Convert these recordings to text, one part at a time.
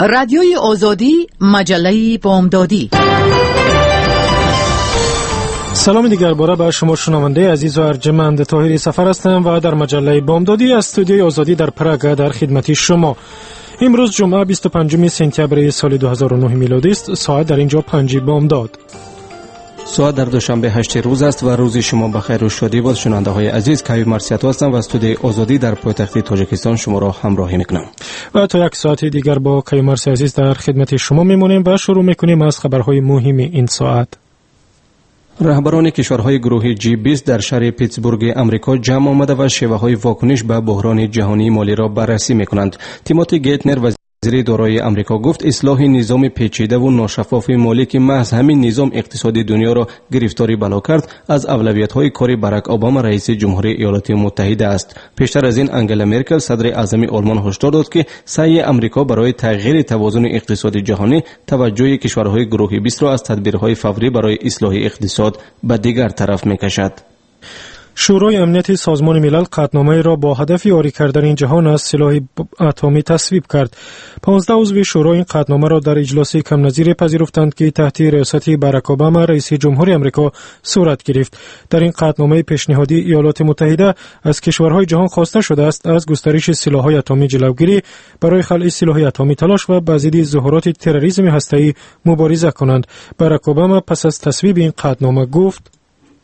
رادیوی آزادی، مجله بامدادی. سلام دیگر باره به شما شنونده عزیز و ارجمند. طاهری سفر هستم و در مجله بامدادی از استودیوی آزادی در پراگ در خدمت شما. امروز جمعه 25 سپتامبر سال 2009 میلادی است. ساعت در اینجا 5 بامداد. ساعت در دوشنبه 8 روز است و روز شما بخیر و شادی باد. شنونده های عزیز، کیوی مرسیاتو هستم و استودیوی آزادی در پایتخت تاجیکستان شما را همراهی میکنم. و تا یک ساعت دیگر با کیوی مرسی عزیز در خدمت شما میمونیم و شروع میکنیم از خبرهای مهم این ساعت. رهبران کشورهای گروه G20 در شهر پیتسبورگ امریکا جمع آمده و شیوه‌های واکنش به بحران جهانی مالی را بررسی می‌کنند. تیموتی گیتنر وزیر دارایی امریکا گفت اصلاح نظام پیچیده و ناشفاف مالی که محض همین نظام اقتصادی دنیا را گرفتاری بلا کرد از اولویت‌های کار باراک اوباما رئیس جمهوری ایالات متحده است. پیشتر از این انگلا مرکل صدر اعظم آلمان هشدار داد که سعی امریکا برای تغییر توازن اقتصادی جهانی توجه کشورهای گروه 20 را از تدبیرهای فوری برای اصلاح اقتصاد به دیگر طرف می‌کشد. شورای امنیت سازمان ملل قطعنامه را با هدف یاری کردن این جهان از سلاح اتمی تصویب کرد. 15 عضو شورای این قطعنامه را در اجلاس کم نظیر پذیرفتند که تحت ریاست باراک اوباما رئیس جمهوری آمریکا صورت گرفت. در این قطعنامه پیشنهادی ایالات متحده از کشورهای جهان خواسته شده است از گسترش سلاح‌های اتمی جلوگیری، برای خلع سلاح اتمی تلاش و به ضد ظاهرات تروریسم هسته‌ای مبارزه کنند. باراک اوباما پس از تصویب این قطعنامه گفت: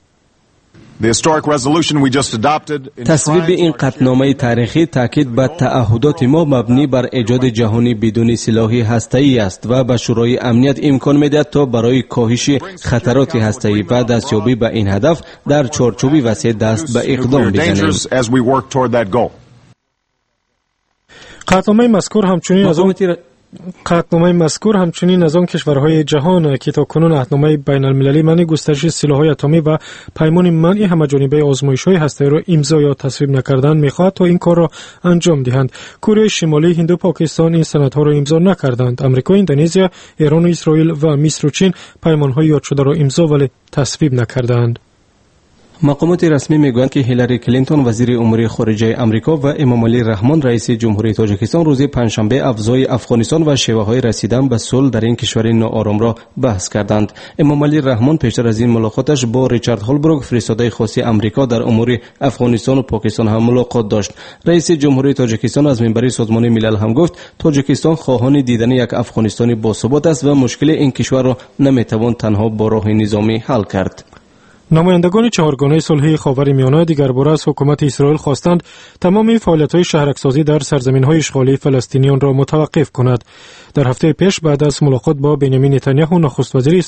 تصویب این قطعنامه تاریخی تاکید بر تعهدات ما مبنی بر ایجاد جهانی بدون سلاح هسته‌ای است و به شورای امنیت امکان می‌دهد تا برای کاهش خطرات هسته‌ای و دستیابی به این هدف در چارچوبی وسیع دست به اقدام بزنیم. قطعنامه مذکور همچنین از آن کشورهای جهان که تاکنون عهدنامه بین المللی منع گسترش سلاح‌های اتمی و پیمان منع همه‌جانبه آزمایش‌های هسته‌ای را امضا یا تصویب نکردند می‌خواهد تا این کار را انجام دهند. کره شمالی، هند و پاکستان این سندها را امضا نکردند. آمریکا، اندونزیا، ایران و اسرائیل و مصر و چین پیمان‌های یاد شده را امضا ولی تصویب نکردند. مقامات رسمی میگویند که هیلاری کلینتون وزیر امور خارجه آمریکا و امام علی رحمان رئیس جمهوری تاجیکستان روز پنجشنبه افزای افغانستان و شیوه‌های رسیدن به صلح در این کشور ناآرام را بحث کردند. امام علی رحمان پیشتر از این ملاقاتش با ریچارد هولبروک فرستاده خاص آمریکا در امور افغانستان و پاکستان هم ملاقات داشت. رئیس جمهوری تاجیکستان از منبر سازمان ملل هم گفت تاجیکستان خواهان دیدن یک افغانستان باثبات است و مشکل این کشور را نمیتوان تنها با راه نظامی حل کرد. نمایندگان چهارگانه صلح خاورمیانه دیگر باره از حکومت اسرائیل خواستند تمام فعالیت‌های شهرک‌سازی در سرزمین‌های اشغالی فلسطینیان را متوقف کند. در هفته پیش بعد از ملاقات با بنیامین نتانیاهو نخست وزیر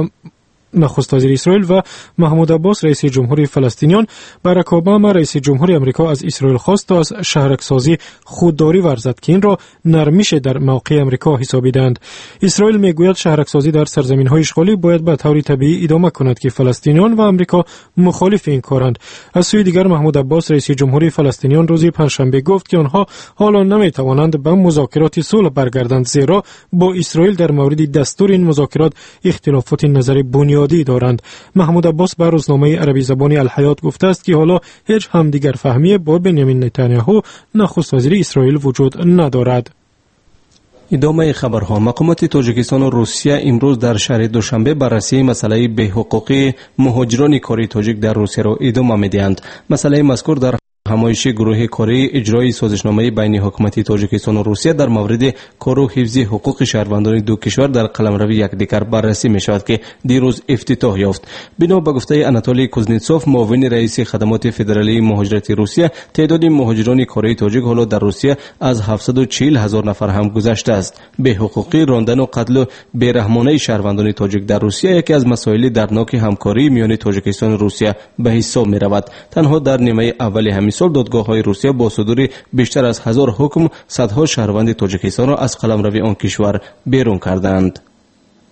اسرائیل و محمود عباس رئیس جمهوری فلسطینیان، باراک اوباما رئیس جمهوری آمریکا از اسرائیل خواست تا از شهرک‌سازی خودداری ورزد که این را نرمیش در موقع آمریکا حسابیدند. اسرائیل میگوید شهرک‌سازی در سرزمین‌های اشغالی باید به طور طبیعی ادامه کند که فلسطینیان و آمریکا مخالف این کارند. از سوی دیگر محمود عباس رئیس جمهوری فلسطینیان روز پنجشنبه گفت که آنها حالا نمی‌توانند به مذاکرات صلح برگردند، زیرا با اسرائیل در مورد دستور این مذاکرات اختلافات نظری بنیادی دارند. محمود عباس به روزنامه عربی زبان الحیات گفته است که حالا هیچ همدیگر فهمی با بنیامین نتانیاهو نخست وزیر اسرائیل وجود ندارد. ادامه خبرها. مقامات تاجیکستان و روسیه امروز در شهر دوشنبه بررسی مسئله بی‌حقوقی مهاجران کاری تاجیک در روسیه را ادامه می‌دهند. مسئله مذکور در همایش گروه کاری اجرای سازشنامه بین حکومت تاجیکستان و روسیه در مورد کار و حفظ حقوق شهروندان دو کشور در قلمرو یکدیگر بررسی می شود که دیروز افتتاح یافت. بنا به گفته آناتولی کوزنتسوف معاون رئیس خدمات فدرالی مهاجرت روسیه، تعداد مهاجران کاری تاجیک حالا در روسیه از 740,000 نفر هم گذشته است. بی‌حقوقی، راندن و قتل و بی‌رحمانه شهروندان تاجیک در روسیه یکی از مسائل دردناک همکاری میان تاجیکستان و روسیه به حساب می رود. تنها در نیمه اول همین سال دادگاه‌های روسیه با صدور بیشتر از 1000 حکم صدها شهروند تاجیکستان را از قلمرو آن کشور بیرون کردند.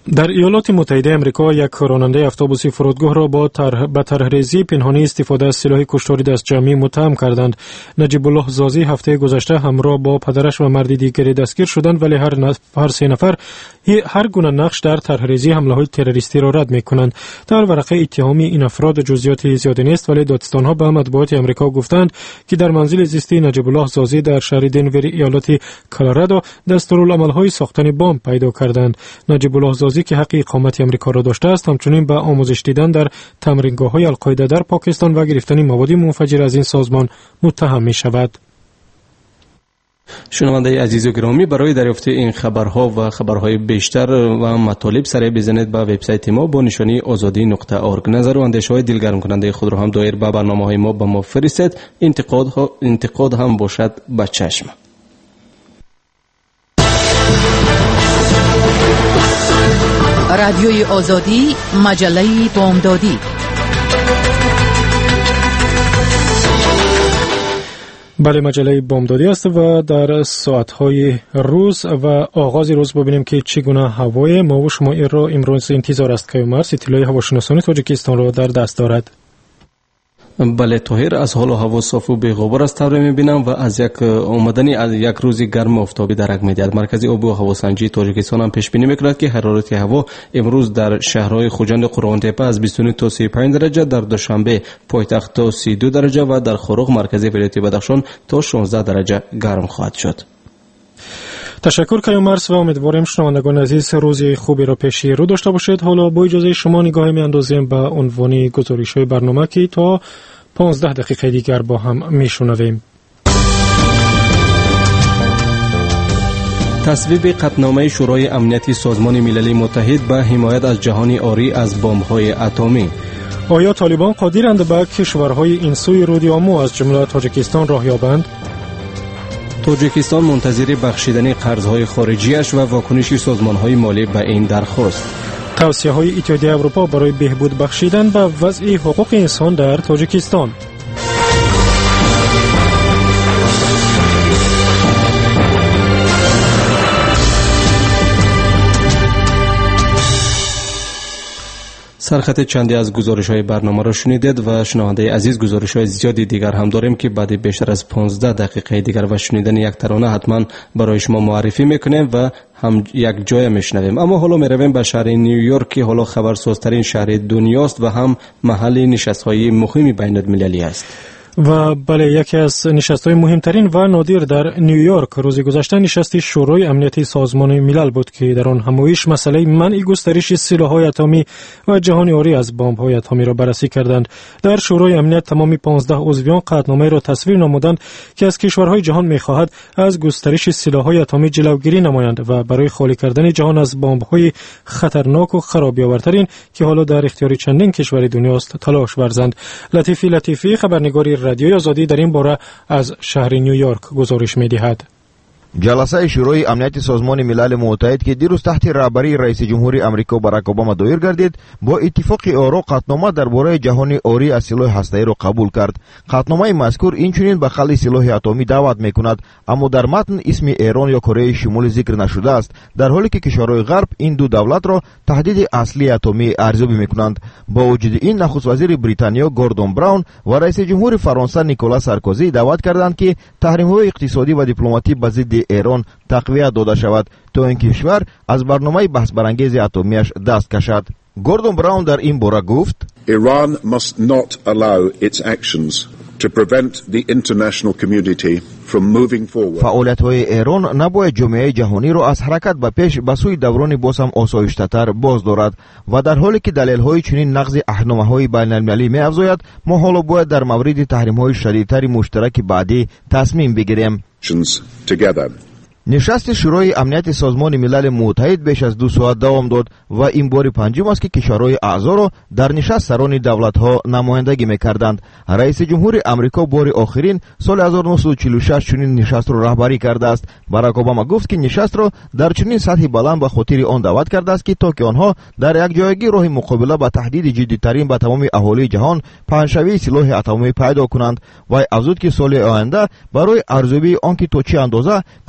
در ایالات متحده آمریکا یک راننده اتوبوس فرودگاه را با طرح‌ریزی پنهانی استفاده از سلاح کشتاری دستجمعی متهم کردند. نجیب الله زازی هفته گذشته همراه با پدرش و مرد دیگری دستگیر شدند، ولی هر سه نفر هر گونه نقش در طرح‌ریزی حمله‌های تروریستی را رد می‌کنند. در ورقه اتهامی این افراد جزئیات زیادی نیست، ولی دادستان‌ها به مطبوعات آمریکا گفتند که در منزل زیستی نجیب الله زازی در شهر دنور ایالت کلرادو دستورالعمل‌های ساختن بمب پیدا کردند. نجیب الله زازی که حق اقامت آمریکا را داشته است، همچنین به آموزش دیدن در تمرینگاه‌های القاعده در پاکستان و گرفتن مواد منفجر از این سازمان متهم می‌شود. شنونده عزیز و گرامی، برای دریافت این خبرها و خبرهای بیشتر و مطالب سریع بزنید به وبسایت ما با نشانی azadi.org. نظر و اندیشه‌های دلگرم کننده خود را هم دایر به برنامه‌های ما به ما فرستید. انتقاد هم باشد به چشم. رادیوی آزادی، مجله بامدادی. بله، مجله بامدادی است و در ساعت‌های روز و آغاز روز ببینیم که چگونه هوای ما و شما را امروز انتظار است. کیومرث اطلاع هواشناسان تاجیکستان را در دست دارد. بله طاهر، از حال و هوا صاف و بی‌غبار است طور می‌بینم و از یک روز گرم و آفتابی درک می‌دهد. مرکز آب و هواسنجی تاجیکستان هم پیش بینی می‌کند که حرارت هوا امروز در شهرهای خوجند قرغان تپه از 29 تا 35 درجه، در دوشنبه پایتخت تا 32 درجه و در خروق مرکزی ولایت بدخشان تا 16 درجه گرم خواهد شد. تشکر کیومرث و امیدواریم شنوندگان عزیز روزی خوبی را پیش رو داشته باشید. حالا با اجازه شما نگاه می‌اندازیم به عنوان گزارش‌های برنامه که تا 15 دقیقه دیگر با هم می‌شنویم. تصویب قطعنامه شورای امنیتی سازمان ملل متحد به حمایت از جهانی عاری از بمب‌های اتمی. آیا طالبان قادرند به کشورهای این سوی رودیامو از جمله تاجیکستان راه یابند؟ تاجیکستان منتظر بخشیدن قرض‌های خارجیش و واکنش سازمان‌های مالی به این درخواست. توصیه‌های اتحادیه اروپا برای بهبود بخشیدن به وضع حقوق انسان در تاجیکستان. سرخط چندی از گزارش‌های برنامه را شنیدید و شنونده عزیز گزارش‌های زیادی دیگر هم داریم که بعد بیشتر از 15 دقیقه دیگر و شنیدن یک ترانه حتما برای شما معرفی میکنیم و هم یک جای میشنویم. اما حالا میرویم به شهر نیویورک که حالا خبرسازترین شهر دنیاست و هم محل نشست‌های مهمی بین المللی است. و بله، یکی از نشست‌های مهمترین و نادر در نیویورک روز گذشته نشست شورای امنیتی سازمان ملل بود که در آن همایش مسئله منع گسترش سلاح‌های اتمی و جهانی عاری از بمب‌های اتمی را بررسی کردند. در شورای امنیت تمامی 15 عضویان قطعنامه را تصویب نمودند که از کشورهای جهان می‌خواهد از گسترش سلاح‌های اتمی جلوگیری نمایند و برای خالی کردن جهان از بمب‌های خطرناک و خرابی‌آورترین که حالا در اختیار چندین کشور دنیاست تلاش ورزند. لطیفی خبرنگار رادیوی آزادی در این باره از شهر نیویورک گزارش می‌دهد. جلسه شورای امنیت سازمان ملل متحد که دیروز تحت رهبری رئیس جمهور آمریکا باراک اوباما دایر گردید، با اتفاق آرا قطعنامه درباره جهانی عاری از سلاح هسته‌ای را قبول کرد. قطعنامه مذکور اینچنین به خلع سلاح اتمی دعوت می‌کند، اما در متن اسم ایران یا کره شمالی ذکر نشده است، در حالی که کشورهای غرب این دو دولت را تهدید اصلی اتمی ارزیابی می‌کنند. با وجود این، نخست وزیر بریتانیا گوردون براون و رئیس جمهور فرانسه نیکولا سارکوزی دعوت کردند که تحریم‌های اقتصادی و دیپلماتی به ضد ایران تقویت داده شود تا این کشور از برنامه بحث برانگیز اتمیش دست کشد. گوردون براون در این باره گفت: Iran must not allow its actions to prevent the international community from moving forward. فعالیت‌های ایران نباید جامعه جهانی را از حرکت به پیش به سوی دوران باز هم آسایش‌تر باز دارد و در حالی که دلایل‌های چنین نقض اهنامه‌های بین‌المللی می‌افزاید، ما حالا باید در مورد تحریم‌های شدیدتر مشترک بعدی تصمیم بگیریم. نشست شورای امنیت سازمان ملل متحد بیش از 2 ساعت دوام داد و این بار پنجم است که کشورهای اعضا را در نشست سران دولت‌ها نمایندگی می‌کردند. رئیس جمهور آمریکا بار آخرین سال 1946 چنین نشست را رهبری کرده است. باراک اوباما گفت که نشست را در چنین سطح بلند به خاطر آن دعوت کرده است که تا که آنها در یک جایگی راه مقابله با تهدید جدی‌ترین به تمام اهالی جهان پنه‌شوی سلاح اتمی پیدا کنند و افزود که سال آینده برای ارزیابی آنکه تا چه اندازه کوشش‌های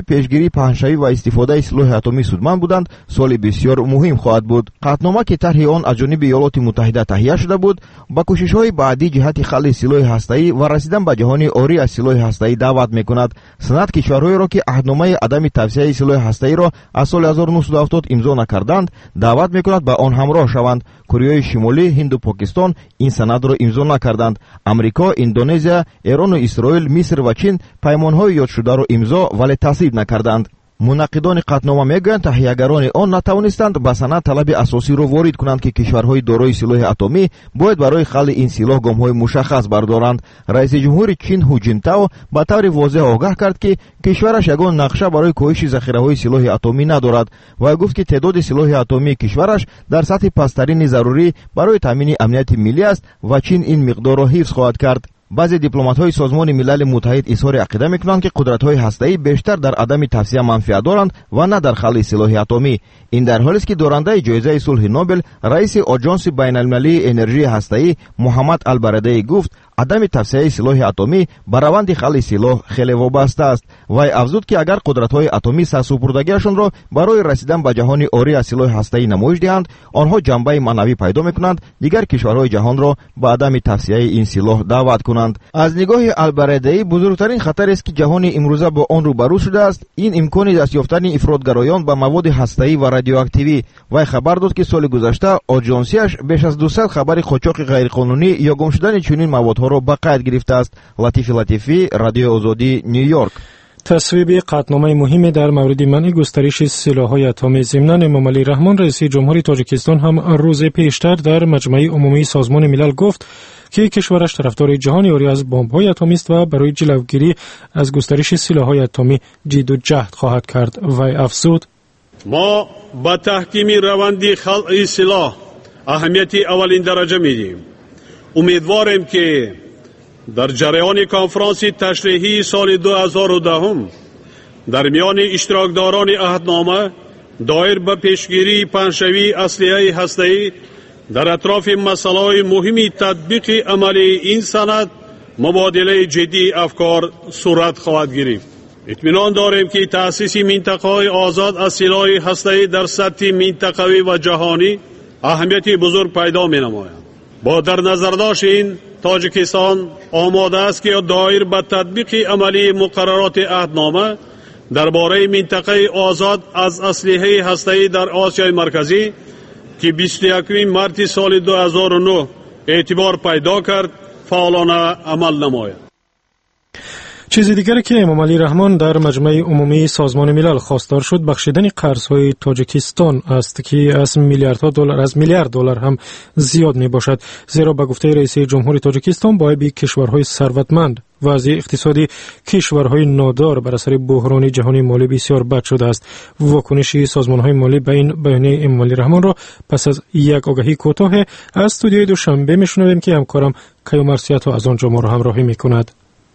پیشگیری پهنشوی و استفاده سلاح اتمی سودمند بودند سال بسیار مهم خواهد بود. قطعنامه که طرح آن از جانب ایالات متحده تهیه شده بود با کوشش‌های بعدی جهت خلق سلاح هسته‌ای و رسیدن به جهانی عاری از سلاح هسته‌ای دعوت می‌کند. سند کشورهایی را که عهدنامه عدم توسعه سلاح هسته‌ای را از سال 1970 امضا نکردند دعوت می‌کند به آن همراه شوند. کره شمالی، هند و پاکستان این سند را امضا نکردند. امریکا، اندونزیا، ایران و اسرائیل، مصر و چین پیمان‌های یاد شده را امضا ولی تصویب نکردند. منعقدان قطعنامه میگویند تهیه‌گران آن نتوانستند به سند طلب اساسی را وارد کنند که کشورهای دارای سلاح اتمی باید برای خلق این سلاح گام‌های مشخص بردارند. رئیس جمهور چین هو جینتائو به طور واضح آگاه کرد که کشورش یگان نقشه برای کاهش ذخیره‌های سلاح اتمی ندارد و گفت که تعداد سلاح اتمی کشورش در سطح پست‌ترین ضروری برای تامین امنیت ملی است و چین این مقدار را حفظ خواهد کرد. بعضی دیپلمات‌های سازمان ملل متحد اظهار عقیده می‌کنند که قدرت‌های هسته‌ای بیشتر در عدم توسعه منفعت دارند و نه در خلق سلاح اتمی. این در حالی است که دارنده جایزه صلح نوبل رئیس آژانس بین‌المللی انرژی هسته‌ای محمد البرادعی گفت عدم توسعه سلاح اتمی به روند خلق سلاح خیلی وابسته است. وی افزود که اگر قدرت‌های اتمی سرسپردگیشان را برای رسیدن به جهانی عاری از سلاح هسته‌ای نمایش دهند آنها جنبه معنوی پیدا می‌کنند دیگر کشورهای جهان را به عدم توسعه این سلاح دعوت کنند. از نگاه البرادعی بزرگترین خطر است که جهان امروزه با آن روبرو شده است این امکان دست یافتن افراطگرایان به مواد هسته‌ای و رادیواکتیوی. وی خبر داد که سال گذشته آژانسیش بیش از 200 خبر قاچاق غیرقانونی یا گم شدن چنین موادها را به قید گرفته است. لطیفی رادیو آزادی نیویورک. تصویب قطعنامه مهمی در مورد منع گسترش سلاح‌های اتمی. ضمناً امام علی رحمان رئیس جمهوری تاجیکستان هم روز پیشتر در مجمع عمومی سازمان ملل گفت که کشورش طرفدار جهانی عاری از بمب‌های اتمی است و برای جلوگیری از گسترش سلاح‌های اتمی جد و جهد خواهد کرد. و افزود ما با تحکیم روند خلق سلاح اهمیت اولین درجه میدیم. امیدواریم که در جریان کنفرانس تشریحی سال 2010 در میان اشتراکداران عهدنامه دایر به پیشگیری پهنشوی اسلحه هسته‌ای در اطراف مسائل مهمی تطبیق عملی این سند مبادله جدی افکار صورت خواهد گرفت. اطمینان داریم که تأسیس منطقه‌های آزاد از سلاح هسته‌ای در سطح منطقوی و جهانی اهمیت بزرگ پیدا می‌نماید. با در نظر داشت این تاجیکستان آماده است که دایر به تطبیق عملی مقررات عهدنامه درباره منطقه آزاد از اسلحه هسته‌ای در آسیای مرکزی که 21 مارس سال 2009 اعتبار پیدا کرد فعالانه عمل نماید. چیز دیگری که امام علی رحمان در مجمع عمومی سازمان ملل خواستار شد بخشیدن قرض‌های تاجیکستان است که از میلیارد دلار هم زیاد می باشد. زیرا به گفته رئیس جمهوری تاجیکستان باید کشورهای ثروتمند وضع اقتصادی کشورهای نادار بر اثر بحران جهانی مالی بسیار بد شده است. واکنش سازمان‌های مالی به این بیانیه امام علی رحمان را پس از یک آگهی کوتاه از استودیوی دوشنبه میشنویم که همکارم کیومرثی‌ها از آنجا ما را همراهی میکند.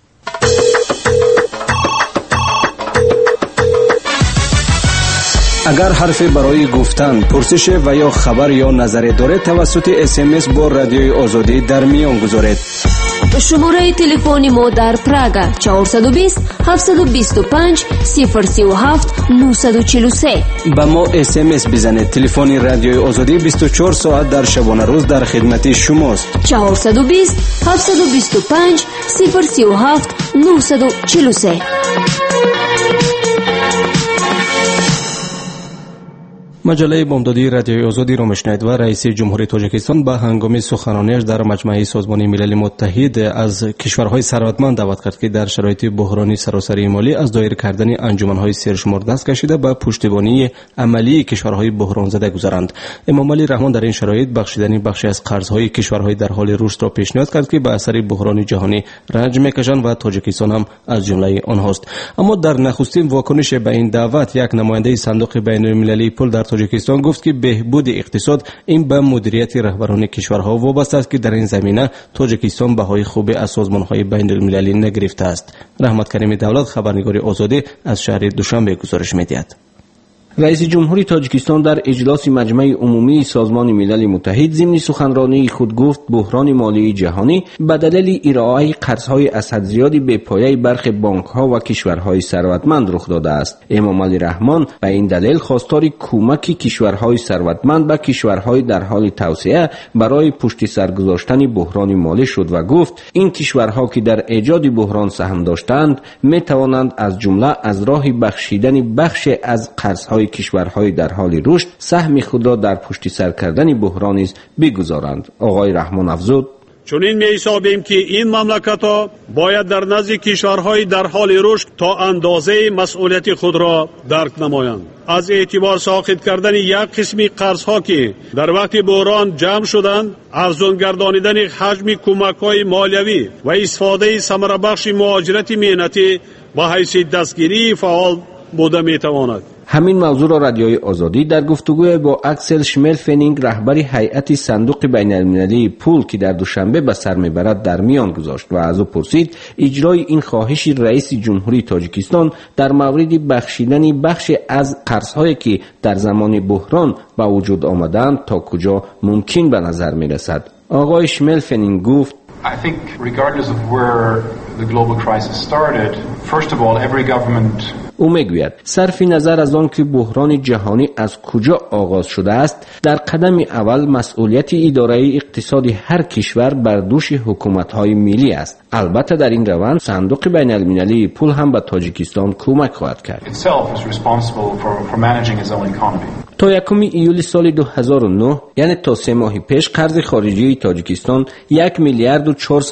اگر حرفی برای گفتن، پرسش و یا خبر یا نظری دارید توسط SMS با رادیوی آزادی در میان گذارید. شماره تلفنی ما در پراگ 420 725 037 943. با ما SMS بزنید. تلفن رادیوی آزادی 24 ساعت در شبانه روز در خدمت شماست. 420 725 037 943. مجله بامدادی رادیوی آزادی را میشنوید و رئیس جمهوری تاجیکستان به هنگام سخنرانیش در مجمع سازمان ملل متحد از کشورهای ثروتمند دعوت کرد که در شرایط بحرانی سراسری مالی از دایر کردن انجمنهای سرشمار دست کشیده به پشتیبانی عملی کشورهای بحران زده گذارند. امام علی رحمان در این شرایط بخشیدن بخشی از قرضهای کشورهای در حال رشد را پیشنهاد کرد که به اثر بحران جهانی رنج میکشند و تاجیکستان هم از جمله آنهاست. اما در نخستین واکنش به این دعوت یک نماینده صندوق بین‌المللی پول در تاجیکستان گفت که بهبود اقتصاد این به مدیریت رهبران کشورها وابسته است که در این زمینه تاجیکستان بهای خوب از سازمان‌های بین‌المللی نگرفته است. رحمت کریم دولت خبرنگار آزادی از شهر دوشنبه گزارش می‌دهد. رئیس جمهوری تاجیکستان در اجلاس مجمع عمومی سازمان ملل متحد ضمن سخنرانی خود گفت بحران مالی جهانی به دلیل ارائه قرض‌های از حد زیادی به پایه برخی بانک‌ها و کشورهای ثروتمند رخ داده است. امام علی رحمان به این دلیل خواستار کمک کشورهای ثروتمند به کشورهای در حال توسعه برای پشت سر گذاشتن بحران مالی شد و گفت این کشورها که در ایجاد بحران سهم داشتند می توانند از جمله از راه بخشیدن بخش از قرض‌های کشورهای در حال رشد سهم خود را در پشت سر کردن بحران نیز بگذارند. آقای رحمان افزود: چنین می‌حسابیم که این مملکت‌ها باید در نزد کشورهای در حال رشد تا اندازه مسئولیت خود را درک نمایند. از اعتبار ساقط کردن یک قسمی قرض‌ها که در وقت بحران جمع شدند، ارزان گردانیدن حجم کمک‌های مالیوی و استفاده ثمره‌بخش مهاجرت مهنتی با حیث دستگیری فعال بوده می‌تواند. همین موضوع را رادیوی آزادی در گفتگوی با اکسل شملفنینگ رهبر هیئت صندوق بین‌المللی پول که در دوشنبه به سر میبرد در میان گذاشت و از او پرسید اجرای این خواهش رئیس جمهوری تاجیکستان در مورد بخشیدن بخش از قرض‌هایی که در زمان بحران به وجود آمدند تا کجا ممکن به نظر میرسد. آقای شملفنینگ گفت: I think regardless of where the global crisis started, first of all, every government او میگوید صرف نظر از آن که بحران جهانی از کجا آغاز شده است، در قدم اول مسئولیت اداره اقتصادی هر کشور بر دوش حکومت‌های ملی است. البته در این روند صندوق بین‌المللی پول هم به تاجیکستان کمک خواهد کرد. تا 1 ایول سال 2009 یعنی تا 3 ماه پیش قرض خارجی تاجیکستان 1 میلیارد و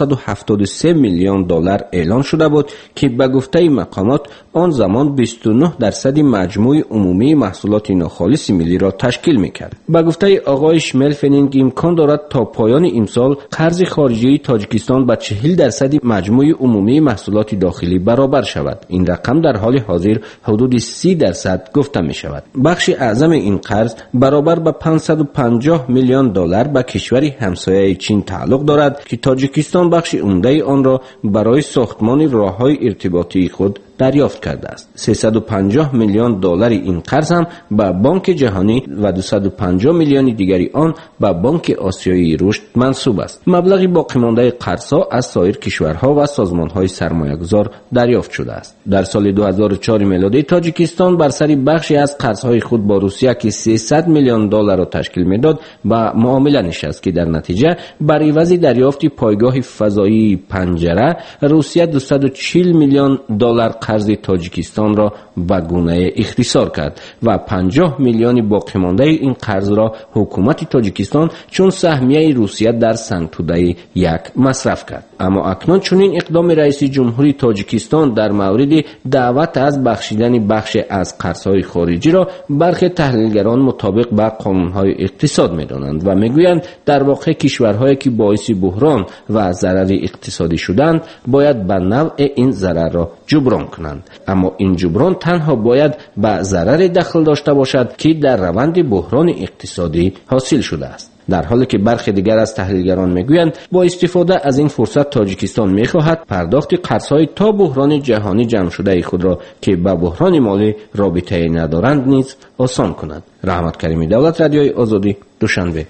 473 میلیون دلار اعلان شده بود که به گفته مقامات آن زمان 29% مجموع عمومی محصولات ناخالص ملی را تشکیل می‌کرد. به گفته آقای شملفنینگ امکان دارد تا پایان امسال قرض خارجی تاجیکستان به 40% مجموع عمومی محصولات داخلی برابر شود. این رقم در حال حاضر حدود 30% گفته می‌شود. بخش اعظم این قرض برابر به 550 میلیون دلار به کشور همسایه چین تعلق دارد که تاجیکستان بخش عمده آن را برای ساختمان راه‌های ارتباطی خود دریافت کرده است. 350 میلیون دلار این قرض هم به بانک جهانی و 250 میلیون دیگری آن به بانک آسیایی رشد منسوب است. مبلغ باقی مانده قرض‌ها از سایر کشورها و سازمان‌های سرمایه‌گذار دریافت شده است. در سال 2004 میلادی تاجیکستان بر سر بخشی از قرض‌های خود با روسیه که 300 میلیون دلار را تشکیل می‌داد به معامله نشست که در نتیجه بر عوض دریافت پایگاه فضایی پنجره روسیه 240 میلیون دلار قرض تاجیکستان را به گونه اختصار کرد و 50 میلیون باقی مانده این قرض را حکومت تاجیکستان چون سهمیه روسیه در سنتوده 1 مصرف کرد. اما اکنون چنین اقدام رئیس جمهوری تاجیکستان در مورد دعوت از بخشیدن بخش از قرض‌های خارجی را برخی تحلیلگران مطابق با قانون‌های اقتصاد می‌دانند و می‌گویند در واقع کشورهایی که باعث بحران و ضرر اقتصادی شدند باید به نوع این ضرر را جبران کنند، اما این جبران تنها باید به ضرر دخل داشته باشد که در روند بحران اقتصادی حاصل شده است. در حالی که برخی دیگر از تحلیلگران میگویند با استفاده از این فرصت تاجیکستان میخواهد پرداخت قرض‌های تا بحران جهانی جمع شده خود را که با بحران مالی رابطه ندارند نیز آسان کند. رحمت کریمی، دولت رادیوی آزادی، دوشنبه.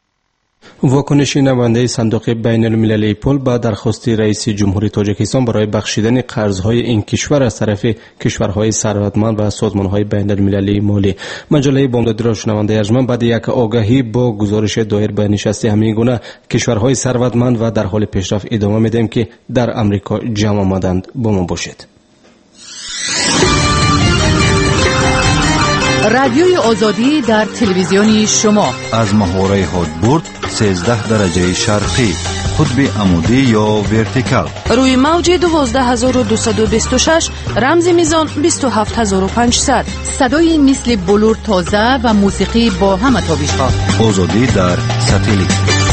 واکنش نماینده صندوق بین المللی پول با درخواست رئیس جمهوری تاجیکستان برای بخشیدن قرض‌های این کشور از طرف کشورهای ثروتمند و سازمان‌های بین المللی مالی. مجله بامدادی را شنونده ارجمند بعد یک آگاهی با گزارش دایر به نشست همین گونه کشورهای ثروتمند و در حال پیشرفت ادامه میدیم که در امریکا جمع آمدند. با ما باشید. رادیوی آزادی در تلویزیون شما از محوره هادبورد 13 درجه شرقی، قطب عمودی یا ورتیکال، روی موج 12226 رمز میزان 27500، صدای مثل بلور تازه و موسیقی با همه تابش‌ها. آزادی در ساتلیت.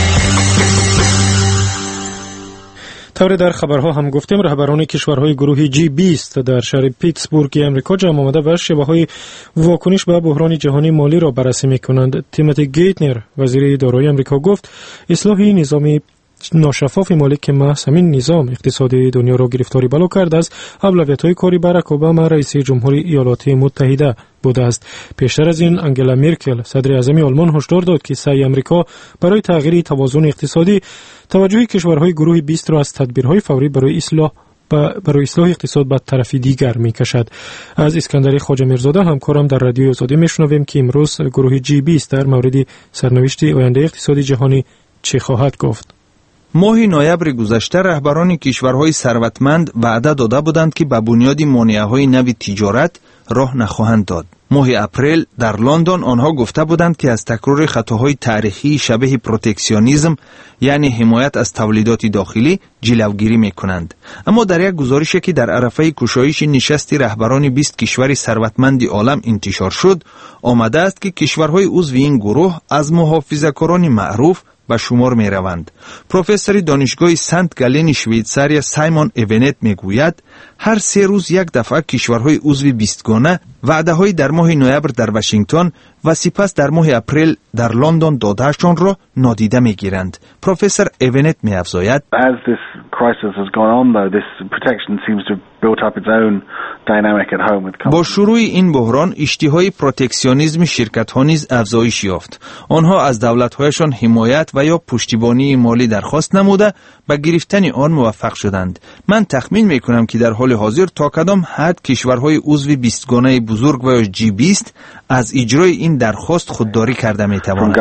طور در خبرها هم گفتیم رهبران کشورهای گروه G20 در شهر پیتسبورگ امریکا جمع آمده و شیوه‌های واکنش به بحران جهانی مالی را بررسی می‌کنند. تیموتی گیتنر وزیر دارایی امریکا گفت اصلاح نظام ناشفاف مالی که محض همین نظام اقتصادی دنیا را گرفتاری بلا کرده است اولویت‌های کاری باراک اوباما رئیس جمهوری ایالات متحده بوده است. پیشتر از این انگلا مرکل صدر اعظم آلمان هشدار داد که سعی آمریکا برای تغییر توازن اقتصادی توجه کشورهای گروه 20 را از تدبیرهای فوری برای اصلاح اقتصاد به طرف دیگر می‌کشد. از اسکندری خواجه میرزاده همکارم در رادیو آزادی میشنویم که امروز گروه G20 در مورد سرنوشت آینده اقتصادی جهانی چه خواهد گفت. ماه نوامبر گذشته رهبران کشورهای ثروتمند وعده داده بودند که به بنیاد مانعه‌های نوی تجارت راه نخواهند داد. ماه اپریل در لندن آنها گفته بودند که از تکرار خطاهای تاریخی شبیه پروتکسیونیسم یعنی حمایت از تولیدات داخلی جلوگیری میکنند. اما در یک گزارشی که در عرفه گشایش نشست رهبران 20 کشور ثروتمند عالم انتشار شد، آمده است که کشورهای عضو این گروه از محافظه‌کاران معروف به شمار می روند. پروفسور دانشگاه سنت گالن شویتزاریا سایمون ایونت می گوید هر 3 روز یک دفعه کشورهای عضو 20 گانه وعده های در ماه نوامبر در واشنگتن و سپس در ماه اپریل در لندن دادهشان را نادیده می گیرند. پروفسور ایونت می افزاید As this crisis has gone on though, this protection seems to have built up its own dynamic at home with companies. با شروع این بحران اشتهای پروتکسیونیسم شرکت‌ها نیز افزایش یافت. آنها از دولت‌هایشان حمایت و یا پشتیبانی مالی درخواست نموده به گرفتن آن موفق شدند. من تخمین می‌کنم که در حال حاضر تا کدام حد کشورهای عضو 20 گانه بزرگ و G20 از اجرای این درخواست خودداری کرده می‌توانند.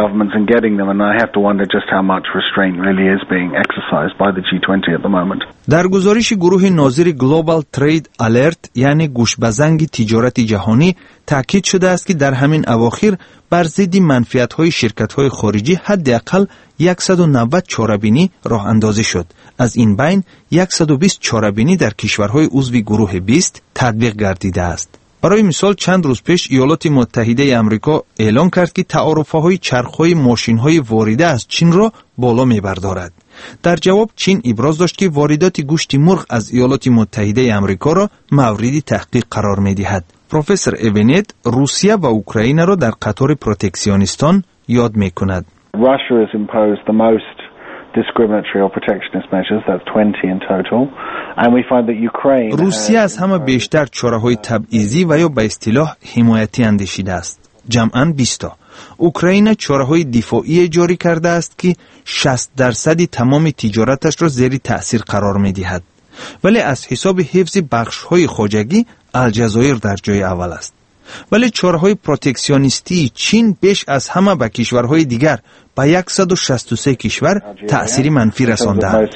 در گزارش گروه ناظر گلوبال ترید الرت یعنی گوشبزنگ تجارت جهانی تاکید شده است که در همین اواخر بر ضد منفعت‌های شرکت‌های خارجی حداقل 190 چاره‌بینی راه اندازی شد. از این بین 120 چاره‌بینی در کشورهای عضو گروه 20 تطبیق گردیده است. برای مثال چند روز پیش ایالات متحده آمریکا اعلام کرد که تعرفه‌های چرخ‌های ماشین‌های وارده از چین را بالا می‌بردارد. در جواب چین ابراز داشت که واردات گوشت مرغ از ایالات متحده آمریکا را مورد تحقیق قرار می‌دهد. پروفسور ایونت روسیه و اوکراین را در قطار پروتکسیونیستان یاد می‌کند. Russia has imposed the most discriminatory or protectionist measures, that's 20 in total, and we find that Ukraine روسیه از همه بیشتر چاره‌های تبعیضی و یا به اصطلاح حمایتی اندیشیده است. جمعاً 20 تا. اوکراین چاره‌های دفاعی جاری کرده است که 60% تمام تجارتش را زیر تأثیر قرار می‌دهد. ولی از حساب حفظ بخش‌های خواجگی الجزایر در جای اول است. ولی چاره‌های پروتکسیونیستی چین بیش از همه به کشورهای دیگر به 163 کشور تأثیر منفی رسانده‌اند.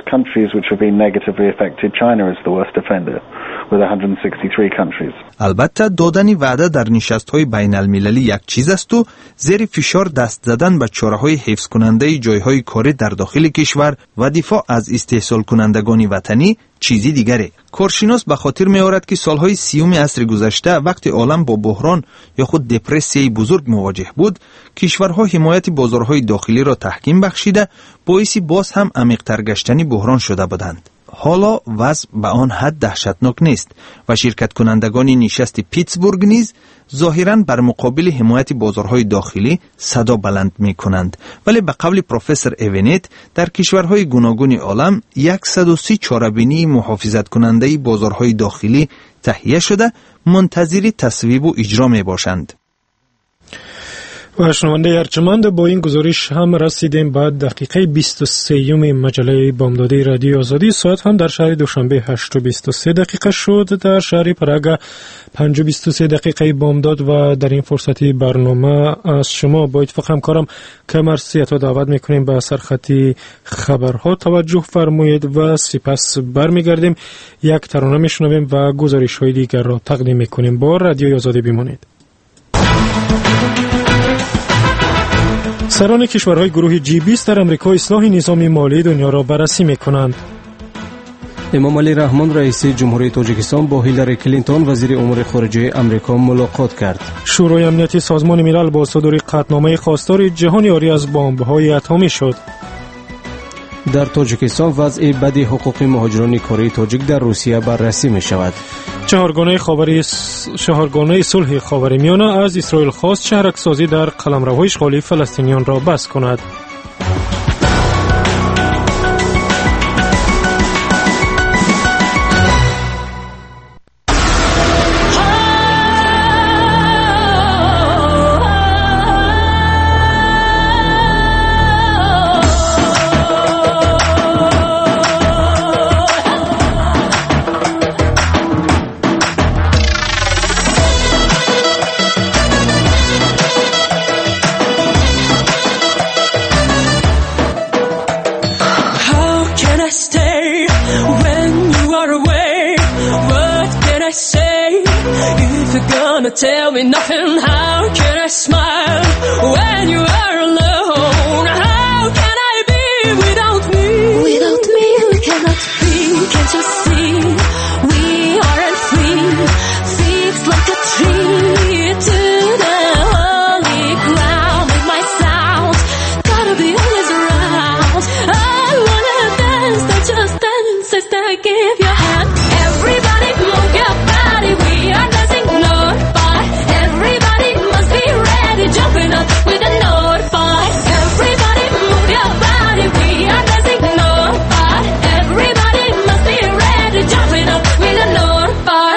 البته دادن وعده در نشست‌های بین المللی یک چیز است و زیر فشار دست زدن به چاره‌های حفظ کننده جایهای کاری در داخل کشور و دفاع از استحصال کنندگان وطنی چیزی دیگری. کارشناس به خاطر می‌آورد که سالهای 30 عصر گذشته وقتی عالم با بحران یا خود دپرسی بزرگ مواجه بود، کشورها حمایت بازارهای داخلی را تحکیم بخشیده باعث باز هم عمیق‌تر گشتن بحران شده بودند. حالا وضع به آن حد دهشتناک نیست و شرکت کنندگان نشست پیتسبورگ نیز ظاهراً بر مقابل حمایت بازارهای داخلی صدا بلند می کنند. ولی به قول پروفسور ایونت در کشورهای گوناگون عالم 130 چاره‌بینی محافظت کننده بازارهای داخلی تهیه شده منتظر تصویب و اجرا می باشند. و شنونده ارجمند با این گزارش هم رسیدیم بعد دقیقه 23 مجله بامدادی رادیو آزادی. ساعت هم در شهر دوشنبه 8:23 دقیقه شد، در شهر پراگ 5:23 دقیقه بامداد و در این فرصتی برنامه از شما با اتفاق همکارم کمر سیاتا دعوت میکنیم به سرخطی خبرها توجه فرمایید و سپس برمیگردیم یک ترانه میشنویم و گزارش های دیگر را تقدیم میکنیم. با رادیو آزادی بمانید. سران کشورهای گروه G20 در امریکا اصلاح نظام مالی دنیا را بررسی می‌کنند. امام علی رحمان رئیس جمهوری تاجیکستان با هیلاری کلینتون وزیر امور خارجه امریکا ملاقات کرد. شورای امنیتی سازمان ملل با صدور قطعنامه خواستار جهانی عاری از بمب‌های اتمی شد. در تاجیکستان وضع بد حقوق مهاجران کاری تاجیک در روسیه بررسی می شود. شاهرگانه صلح خاورمیانه از اسرائیل خواست شهرک‌سازی در قلمروهای اشغالی فلسطینیان را بس کند. tell me nothing. How can I smile when you are alone? How can I be without me? Without me we cannot be. Can't you see? We aren't free. Fixed like a tree to the holy ground. With my sound, gotta be always around. I wanna dance, not just dance. Sister, give your hand. Everybody move your body. We are dancing north by. Everybody must be ready, jumping up with a north by. Everybody move your body. We are dancing north by. Everybody must be ready, jumping up with a north by.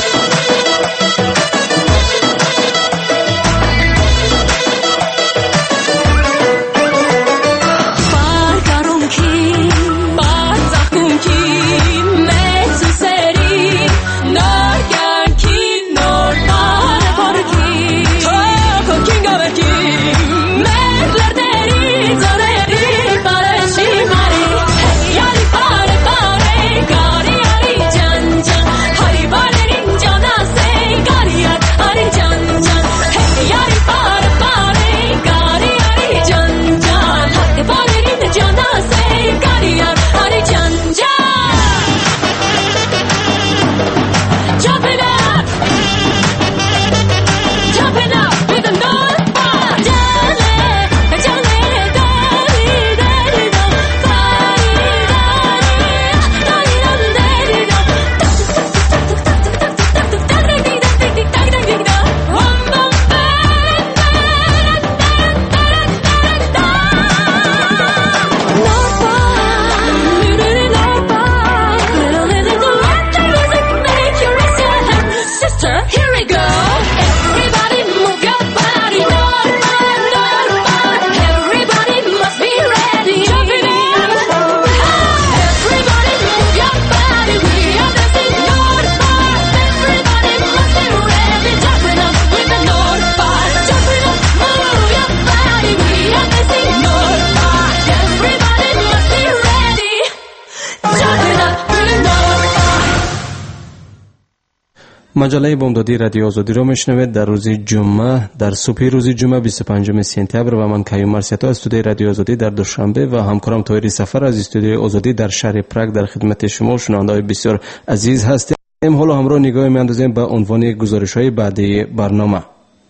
مجله بامدادی رادیو آزادی را میشنوید. در روز جمعه، در صبح روز جمعه 25 سپتامبر و من کیوم مرسیتا از استودیوی رادیو آزادی در دوشنبه و همکارم طاهر سفر از استودیوی آزادی در شهر پراگ در خدمت شما شنوندگان بسیار عزیز هستیم. حالا همراه نگاه میاندازیم به عنوان گزارش‌های بعدی برنامه.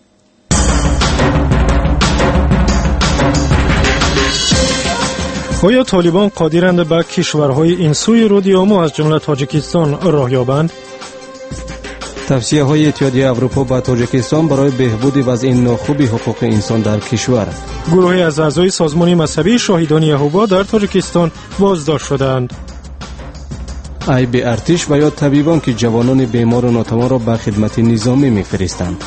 آیا طالبان قادرند به کشورهای این سوی رودیامو از جمله تاجیکستان راه یابند؟ توصیه‌های اتحادیه اروپا به تاجیکستان برای بهبود وضع ناخوب حقوق انسان در کشور. گروهی از اعضای سازمان مذهبی شاهدان یهوه در تاجیکستان بازداشت شدند. ای به ارتش و یا طبیبان که جوانان بیمار و ناتوان را به خدمت نظامی می‌فرستند.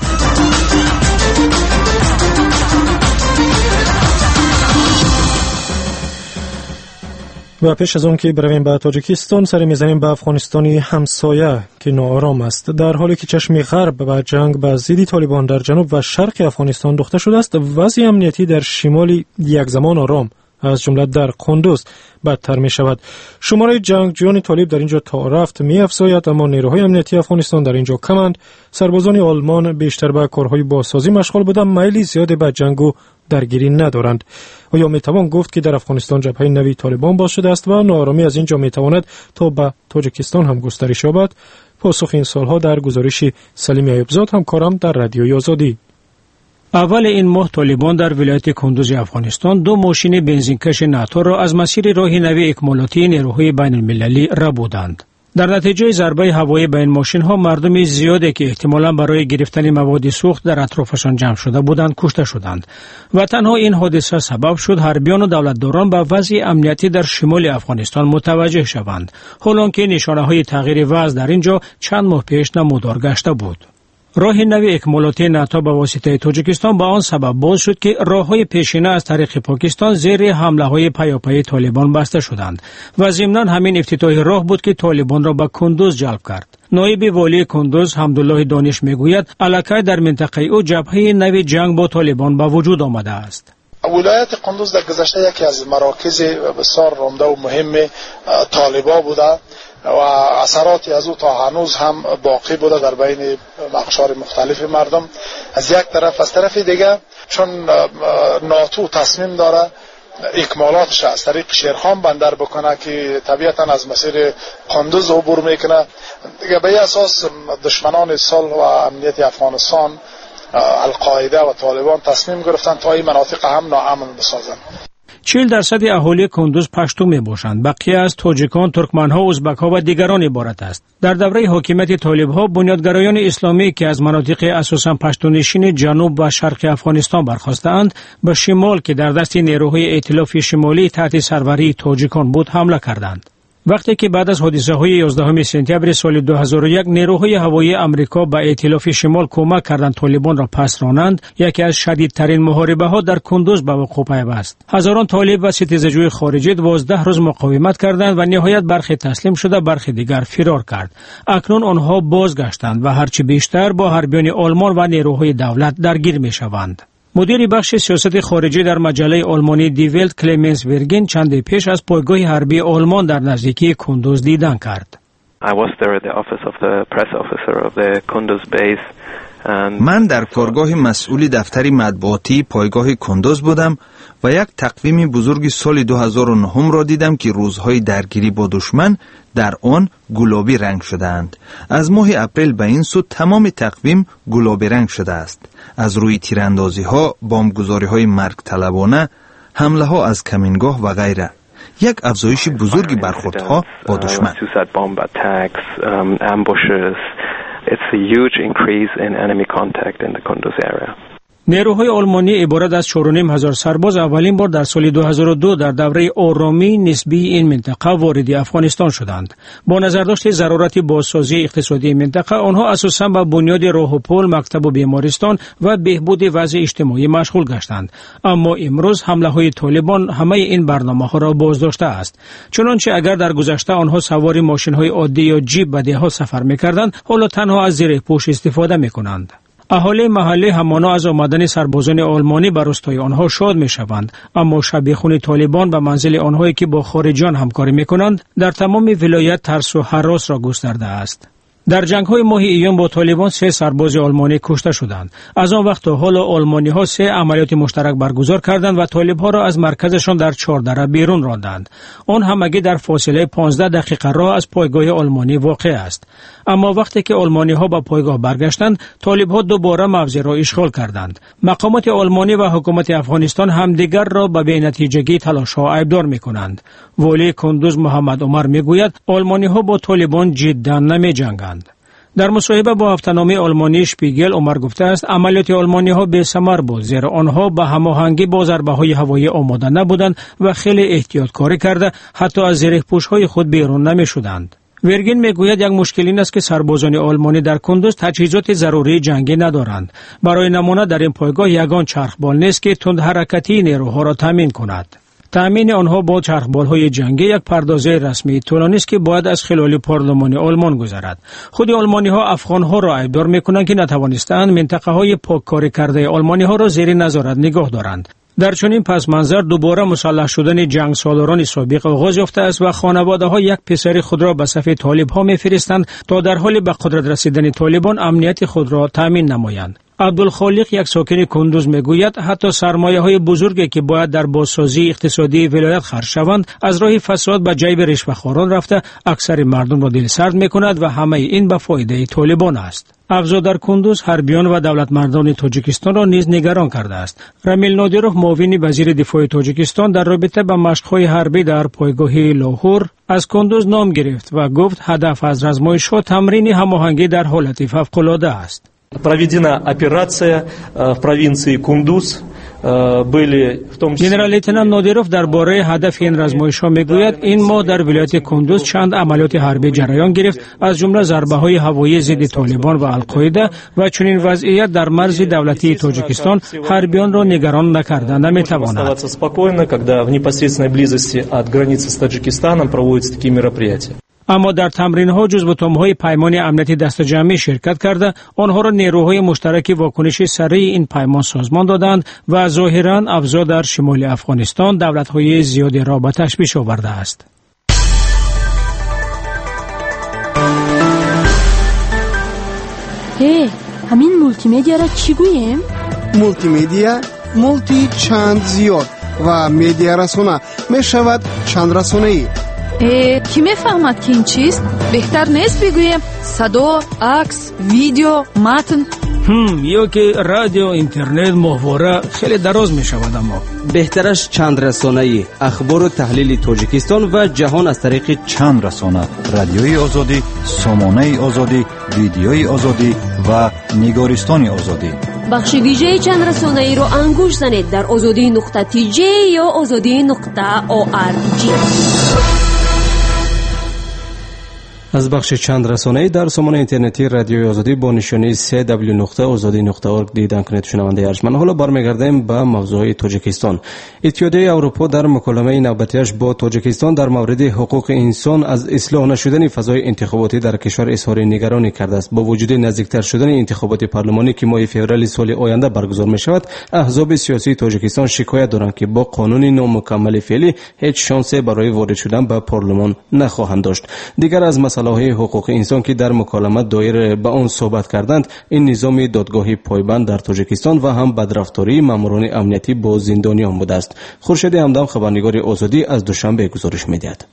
و پیش از اون که برویم به تاجیکستان سر میزنیم به افغانستانی همسایه که ناآرام است. در حالی که چشم غرب و جنگ به ضد طالبان در جنوب و شرق افغانستان دوخته شده است، وضع امنیتی در شمال یک زمان آرام از جمله در قندوز بدتر می شود. شماره جنگجویان طالب در اینجا تا رفت می افزاید، اما نیروهای امنیتی افغانستان در اینجا کمند. سربازان آلمان بیشتر به کارهای بازسازی مشغول بودند، میلی زیاد به جنگ و درگیری ندارند. آیا می توان گفت که در افغانستان جبهه نوی طالبان باز شده است و ناآرامی از اینجا می تواند تا به تاجیکستان هم گسترش یابد؟ پاسخ این سالها در گزارش سلیم ایوبزاد همکارم در رادیوی آزادی. اول این ماه طالبان در ولایت کندوز افغانستان 2 ماشین بنزینکش ناتو را از مسیر راه نوی اکمالاتی نیروهای بین المللی ربودند. در نتیجه ضربه هوایی به این ماشین ها مردم زیادی که احتمالاً برای گرفتن مواد سوخت در اطرافشان جمع شده بودند کشته شدند و تنها این حادثه سبب شد حربیان و دولتداران به وضع امنیتی در شمال افغانستان متوجه شوند، حالانکه نشانه های تغییر وضع در اینجا چند ماه پیش نمودار گشته بود. راه نوی اکمالاتی ناتو به واسطه تاجیکستان به آن سبب باز شد که راههای پیشینه از طریق پاکستان زیر حمله های پیاپی طالبان بسته شدند و ضمناً همین افتتاح راه بود که طالبان را به کندوز جلب کرد. نایب والی کندوز حمدالله دانش میگوید علاقه در منطقه او جبهه نوی جنگ با طالبان به وجود آمده است. ولایت قندوز در گذشته یکی از مراکز بسیار رامده و مهم طالبان بوده و اثراتی از او تا هنوز هم باقی بوده در بین اقشار مختلف مردم از یک طرف. از طرف دیگه چون ناتو تصمیم داره اکمالاتش از طریق شیرخان بندر بکنه که طبیعتا از مسیر قندوز عبور میکنه دیگه، به این اساس دشمنان صلح و امنیت افغانستان القاعده و طالبان تصمیم گرفتن تا این مناطق هم ناامن بسازن. 40% اهالی کندوز پشتو می باشند. بقیه از تاجیکان، ترکمنها، ازبکها و دیگران عبارت است. در دوره حاکمیت طالبها بنیادگرایان اسلامی که از مناطق اساساً پشتونشین جنوب و شرق افغانستان برخاستند به شمال که در دست نیروهای ائتلاف شمالی تحت سروری تاجیکان بود حمله کردند. وقتی که بعد از حادثه‌های 11 سپتامبر سال 2001 نیروهای هوایی آمریکا به ائتلاف شمال کمک کردند طالبان را پس رانند، یکی از شدیدترین محاربه‌ها در کندوز به وقوع پیوست. هزاران طالب و ستیزجوی خارجی 12 روز مقاومت کردند و نهایت برخی تسلیم شده، برخی دیگر فرار کرد. اکنون آنها بازگشتند و هرچی بیشتر با حربیان آلمان و نیروهای دولت درگیر می‌شوند. مدیر بخش سیاست خارجی در مجله آلمانی دی ولت کلمنس ورگین چند پیش از پایگاه حربی آلمان در نزدیکی کندوز دیدن کرد. من در کارگاه مسئول دفتر مطبوعاتی پایگاه کندوز بودم و یک تقویم بزرگ سال 2009 را دیدم که روزهای درگیری با دشمن در آن گلابی رنگ شده‌اند. از ماه اپریل به این سو تمام تقویم گلابی رنگ شده است. از روی تیراندازی‌ها، بمبگذاری‌های مرگ طلبانه، حمله‌ها از کمینگاه و غیره. یک افزایش بزرگی برخوردها با دشمن. It's a huge increase in enemy contact in the Kunduz area. نیروهای آلمانی عبارت از 4,500 سرباز اولین بار در سال 2002 در دوره آرامی نسبی این منطقه وارد افغانستان شدند. با نظرداشت ضرورت بازسازی اقتصادی منطقه، آنها اساساً به بنیاد راه و پل، مکتب و بیمارستان و بهبود وضع اجتماعی مشغول گشتند. اما امروز حمله‌های طالبان همه این برنامه‌ها را بازداشته است. چنانچه اگر در گذشته آنها سوار ماشین‌های عادی یا جیپ به ده‌ها سفر می‌کردند، حالا تنها از زیرپوش استفاده می‌کنند. اهالی محلی همانا از آمدن سربازان آلمانی به روستای آنها شاد می‌شوند، اما شبیخون طالبان به منزل آنهایی که با خارجیان همکاری می‌کنند در تمام ولایت ترس و هراس را گسترده است. در جنگ‌های ماه ایون با طالبان 3 سرباز آلمانی کشته شدند. از آن وقت تا حالا آلمانی‌ها 3 عملیات مشترک برگزار کردند و طالب‌ها را از مرکزشان در 4 دره بیرون راندند. آن همگی در فاصله 15 دقیقه راه از پایگاه آلمانی واقع است. اما وقتی که آلمانی‌ها به پایگاه برگشتند، طالب‌ها دوباره موضع را اشغال کردند. مقامات آلمانی و حکومت افغانستان همدیگر را به بی‌نتیجگی تلاش‌ها ایبدار می‌کنند. والی کندوز محمد عمر می‌گوید آلمانی‌ها با طالبان جداً نمی‌جنگند. در مصاحبه با هفته‌نامه آلمانی شپیگل عمر گفته است عملیات آلمانی‌ها بی‌ثمر بود، زیرا آنها به هماهنگی با ضربه‌های هوایی آماده نبودند و خیلی احتیاطکاری کرده حتی از زیرپوش‌های خود بیرون نمی‌شدند. ورگین میگوید یک مشکل این است که سربازان آلمانی در کندوز تجهیزات ضروری جنگی ندارند. برای نمونه در این پایگاه یگان چرخبال نیست که تند حرکتی نیروها را تامین کند. تامین آنها با چرخبال‌های جنگی یک پردازه رسمی طولانی است که باید از خلال پارلمان آلمان گذرد. خود آلمانی‌ها افغان‌ها را ایبدار می‌کنند که نتوانستند منطقه‌های پاککاری کرده آلمانی‌ها را زیر نظارت نگاه دارند. در چنین پس منظر دوباره مسلح شدن جنگ سالاران سابق آغاز یافته است و خانواده‌ها یک پسر خود را به صف طالب‌ها می‌فرستند تا در حال به قدرت رسیدن طالبان امنیت خود را تامین نمایند. عبدالخالق یک ساکن کندوز میگوید حتی سرمایه‌های بزرگی که باید در بازسازی اقتصادی ولایت خرج شوند از راه فساد به جیب رشوه‌خواران رفته اکثر مردم را دلسرد می‌کند و همه این به فایده طالبان است. افزا در کندوز حربیان و دولت مردان تاجیکستان را نیز نگران کرده است. رامیل نادروف معاون وزیر دفاع تاجیکستان در رابطه با مشق‌های حربی در پایگاه لاهور از کندوز نام گرفت و گفت هدف از آزمایش‌ها تمرین هماهنگی در حالت فوق‌العاده است. Проведена операция в провинции Кундуз. جنرال لیتنانت نادروف درباره هدف این آزمایش‌ها میگوید این ماه در ولایت کندوز چند عملیات حربی جریان گرفت، از جمله ضربه‌های هوایی ضد طالبان و القاعده و چنین وضعیت در مرز دولتی تاجیکستان حربیان را نگران نکرده نمی‌تواند. اما در تمرین‌ها جزو تام‌های پیمان امنیتی دست جمعی شرکت کرده آنها را نیروهای مشترک واکنش سریع این پیمان سازمان دادند و ظاهراً افزا در شمال افغانستان دولت‌های زیادی را به تشویش آورده است. همین مولتی مدیا را چی گوییم؟ مولتی مدیا مولتی چند زیاد و مدیا رسانه می شود چند رسانه ای. کی میفهمد که این چیست؟ بهتر نیست بگویم صدا، عکس، ویدیو، متن؟ یا که رادیو، اینترنت، محوره خیلی دراز می شود. اما بهترش چند رسانه‌ای، اخبار و تحلیل تاجیکستان و جهان از طریق چند رسانه: رادیوی آزادی، سامانه آزادی، ویدیوی آزادی و نگارستان آزادی. بخش ویژه چند رسانه‌ای رو انگوش زنید در azadi.tj یا azadi.org. از بخش چند رسانه‌ای در سامانه اینترنتی رادیوی آزادی با نشانی www.azadi.org دیدن کنید. شنونده ارجمند، حالا برمیگردیم به موضوع تاجیکستان. اتحادیه اروپا در مکالمه نوبتیش با تاجیکستان در مورد حقوق انسان از اصلاح نشدن فضای انتخاباتی در کشور اظهار نگرانی کرده است. با وجود نزدیکتر شدن انتخابات پارلمانی که ماه فوریه سال آینده برگزار می شود، احزاب سیاسی تاجیکستان شکایت دارند که با قانون نامکمل فعلی هیچ شانسی برای وارد شدن به پارلمان نخواهند داشت. دیگر از مسائل حقوق انسان که در مکالمه دایر به آن صحبت کردند، این نظام دادگاهی پایبند در تاجیکستان و هم بدرفتاری ماموران امنیتی با زندانیان بوده است. خورشید همدم، خبرنگار آزادی، از دوشنبه گزارش می‌دهد.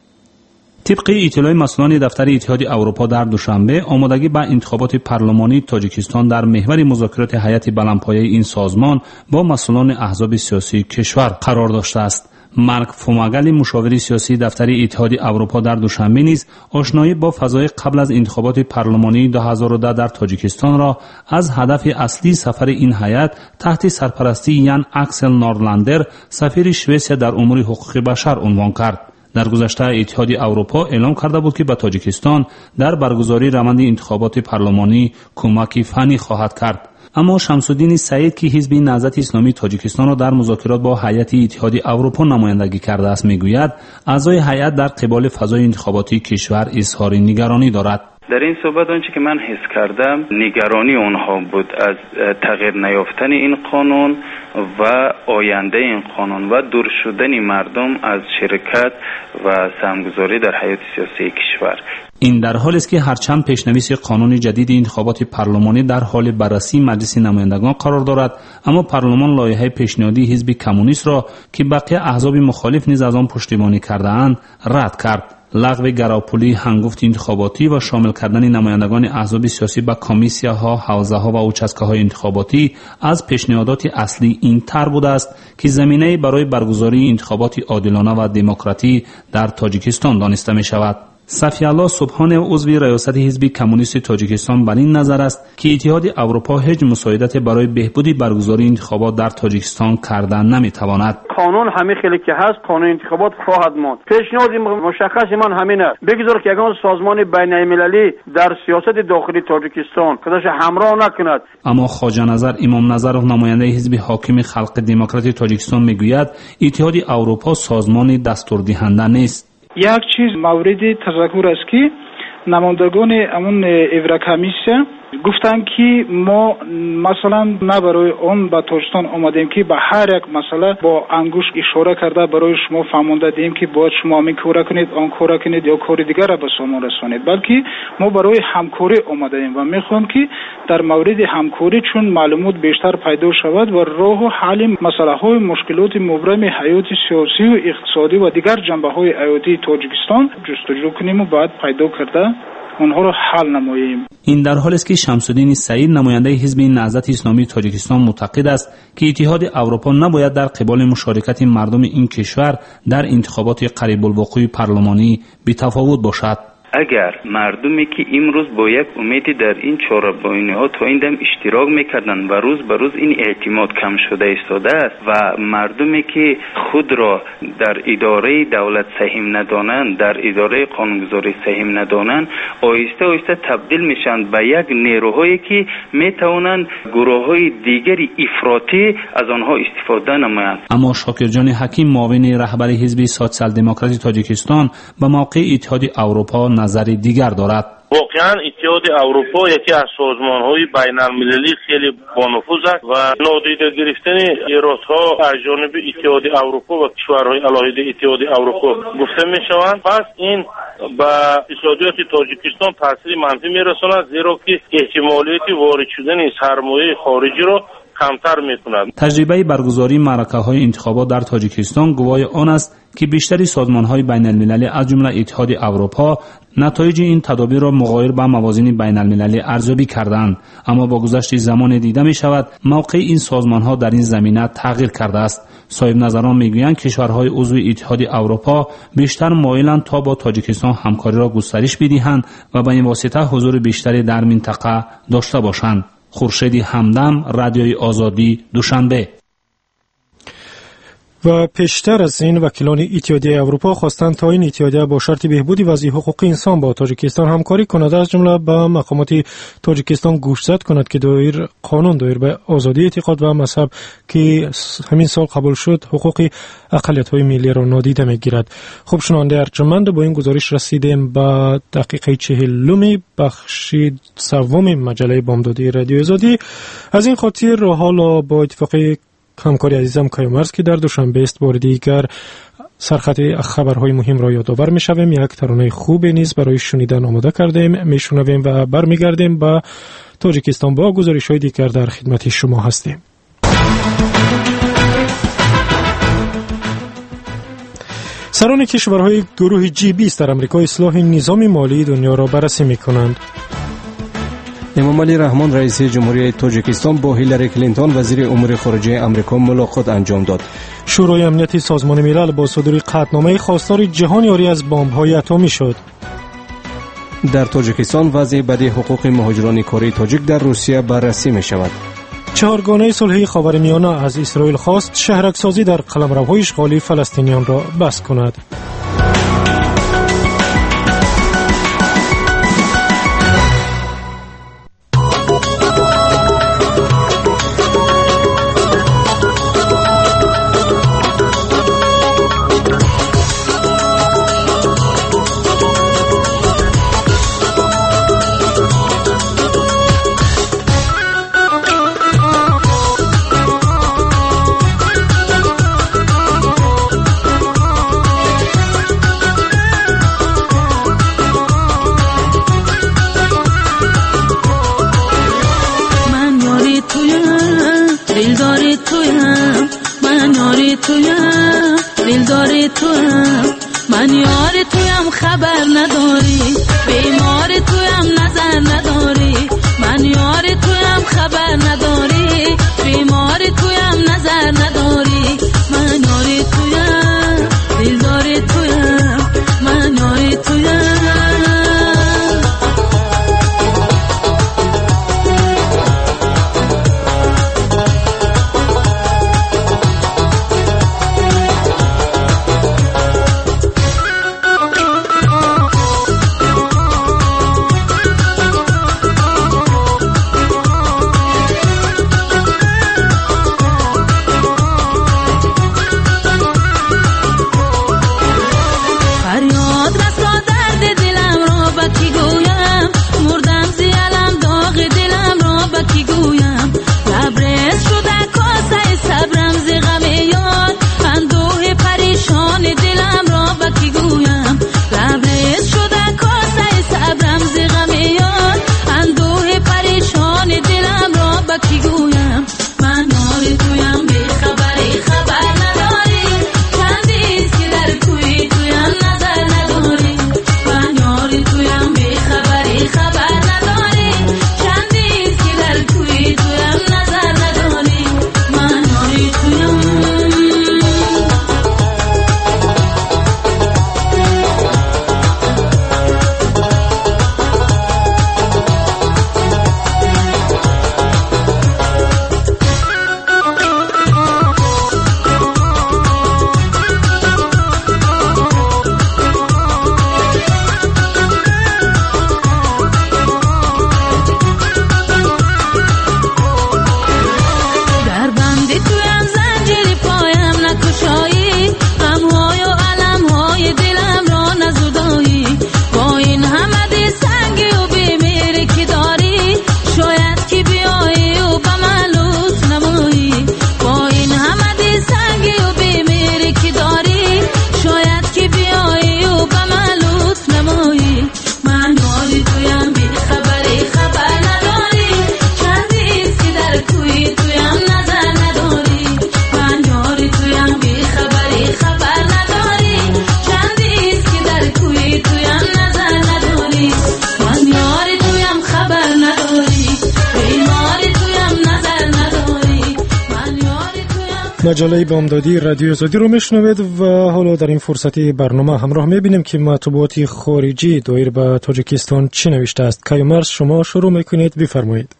طبق اطلاع مسئولان دفتر اتحادیه اروپا در دوشنبه، آمادگی به انتخابات پارلمانی تاجیکستان در محور مذاکرات هیئت بلندپایه این سازمان با مسئولان احزاب سیاسی کشور قرار داشته است. مارک فوماگل، مشاور سیاسی دفتر اتحادیه اروپا، در دوشنبه نیز آشنایی با فضای قبل از انتخابات پارلمانی 2010 در تاجیکستان را از هدف اصلی سفر این هیئت تحت سرپرستی یان اکسل نورلندر، سفیر سوئیسیا در امور حقوق بشر، عنوان کرد. در گذشته اتحادیه اروپا اعلام کرده بود که به تاجیکستان در برگزاری روند انتخابات پارلمانی کمک فنی خواهد کرد. اما شمس‌الدین سعید که حزب نهضت اسلامی تاجیکستان را در مذاکرات با هیئت اتحادیه اروپا نمایندگی کرده است، میگوید اعضای هیئت در قبال فضای انتخاباتی کشور اظهار نگرانی دارد. در این صحبت آنچه که من حس کردم نگرانی آنها بود از تغییر نیافتن این قانون و آینده این قانون و دور شدن مردم از شرکت و سهمگذاری در حیات سیاسی کشور. این در حالی است که هرچند پیشنویس قانون جدید انتخابات پارلمانی در حال بررسی مجلس نمایندگان قرار دارد، اما پارلمان لایحه پیشنهادی حزب کمونیست را که بقیه احزاب مخالف نیز از آن پشتیبانی کرده‌اند رد کرد. لغو گراپولی هنگفت انتخاباتی و شامل کردن نمایندگان احزاب سیاسی به کمیسیاها، حوزه‌ها و اوچسکه‌های انتخاباتی از پیشنهادات اصلی این طرح بوده است که زمینه برای برگزاری انتخابات عادلانه و دموکراتی در تاجیکستان دانسته می شود. صفی‌الله سبحان، عضو ریاست حزب کمونیست تاجیکستان، بر این نظر است که اتحادیه اروپا هیچ مساعدت برای بهبود برگزاری انتخابات در تاجیکستان کردن نمیتواند. قانون همین خیلی که هست، قانون انتخابات خواهد ماند. پیشنهاد مشخص من همین است، بگذار که یگان سازمان بین‌المللی در سیاست داخلی تاجیکستان خودش همراه نکند. اما خواجه نظر امام نظرов، نماینده حزب حاکم خلق دموکراتی تاجیکستان، میگوید اتحادیه اروپا سازمان دستوردهنده نیست. یک چیز مورد تذکر است که نمایندگان امون اورکمیسیا گفتن که ما مثلا نه برای اون به تاجیکستان آمدیم که به هر یک مسئله با انگوش اشاره کرده برای شما فهمانده دیم که باید شما همین کار کنید، آن کار کنید یا کار دیگر را به شما رسانید، بلکه ما برای همکاری آمدیم و میخوایم که در مورد همکاری چون معلومات بیشتر پیدا شود و راه حل مسئله های مشکلات مبرم حیات سیاسی و اقتصادی و دیگر جنبه های حیاتی تاجیکستان جستجو کنیم و بعد پیدا کرده اونها رو حل نماییم. این در حالی است که شمس‌الدین سعید، نماینده حزب نهضت اسلامی تاجیکستان، معتقد است که اتحادیه اروپا نباید در قبال مشارکت مردم این کشور در انتخابات قریب الوقوع پارلمانی بی‌تفاوت باشد. اگر مردمی که امروز با یک امیدی در این چهاربینی‌ها تا این دم اشتراک میکردن و روز به روز این اعتماد کم شده ایستاده است و مردمی که خود را در اداره دولت سهم ندانند، در اداره قانونگذاری سهم ندانند، آهسته آهسته تبدیل میشن به یک نیروهایی که میتوانند گروه‌های دیگری افراطی از آنها استفاده نمایند. اما شاکر جان حکیم، معاون رهبر حزب سوسیال دموکراتی تاجیکستان، به موقع اتحادیه اروپا نظری دیگر دارد. واقعا اتحاد اروپا یکی از سازمان‌های بین‌المللی خیلی بانفوذ است و نادیده گرفتن ایرادها از جانب اتحاد اروپا و کشورهای علاهده اتحاد اروپا گفته می‌شوند. پس این با اقتصادیات تاجیکستان تاثیر منفی می‌رساند، زیرا که احتمالیت وارد شدن سرمایه خارجی را کمتر می‌کند. تجربه برگزاری معرکه‌های انتخابات در تاجیکستان گواه آن است که بیشتری سازمان‌های بین‌المللی از جمله اتحاد اروپا نتایج این تدابیر را مغایر با موازین بین‌المللی ارزیابی کردند، اما با گذشت زمان دیده می‌شود موقع این سازمان‌ها در این زمینه تغییر کرده است. صاحب نظران می‌گویند کشورهای عضو اتحاد اروپا بیشتر مایلند تا با تاجیکستان همکاری را گسترش بدهند و به این واسطه حضور بیشتری در منطقه داشته باشند. خورشید همدم، رادیوی آزادی، دوشنبه. و پیشتر از این وکیلان اتحادیه اروپا خواستند تا این اتحادیه با شرط بهبود وضع حقوق انسان با تاجیکستان همکاری کند، از جمله به مقامات تاجیکستان گوشزد کند که قانون دایر به آزادی اعتقاد و مذهب که همین سال قبول شد حقوق اقلیت‌های ملی را نادیده می‌گیرد. خب شنونده ارجمند، با این گزارش رسیدیم به دقیقه 40 بخش سوم مجله بامدادی رادیو آزادی. از این خاطر حالا با اتفاق همکاری عزیزم کیامرز که در دوشنبه است بار دیگر سرخط خبرهای مهم را یادآور می‌شویم. یک ترانه خوب نیز برای شنیدن آماده کردیم، میشنویم و برمیگردیم به تاجیکستان با گزارش‌های دیگر در خدمت شما هستیم. سران کشورهای گروه G20 در آمریکا اصلاح نظام مالی دنیا را بررسی می‌کنند. امام علی رحمان رئیس جمهوری تاجیکستان با هیلاری کلینتون وزیر امور خارجه آمریکا ملاقات انجام داد. شورای امنیت سازمان ملل با صدور قطعنامه خواستار جهان یاری از بمب‌های اتمی شد. در تاجیکستان وضع بدی حقوق مهاجران کاری تاجیک در روسیه بررسی می شود. چهارگانه صلحی خاورمیانه از اسرائیل خواست شهرک‌سازی در قلمروهای اشغالی فلسطینیان را بس کند. مجله بامدادی رادیو آزادی رو میشنوید و حالا در این فرصتی برنامه همراه میبینیم که مطبوعات خارجی دایر به تاجیکستان چی نوشته است. کیومرز شما شروع میکنید، بفرمایید.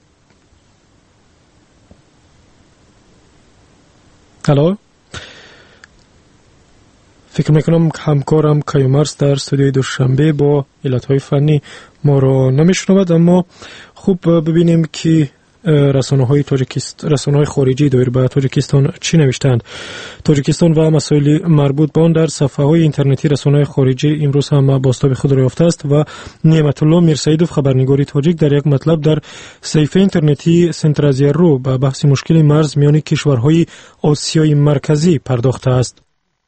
الو، فکر میکنم همکارم کیومرز در استودیوی دوشنبه با علتهای فنی ما رو نمیشنود، اما خوب ببینیم که رسانه‌های خارجی دایر به تاجیکستان چی نوشتند. تاجیکستان و مسائل مربوط به آن در صفحه‌های اینترنتی رسانه‌های خارجی امروز هم بازتاب خود را یافته است و نعمت الله میرسیدوف خبرنگار تاجیک در یک مطلب در صفحه اینترنتی سنترازیا رو به بحث مشکل مرز میان کشورهای آسیای مرکزی پرداخته است.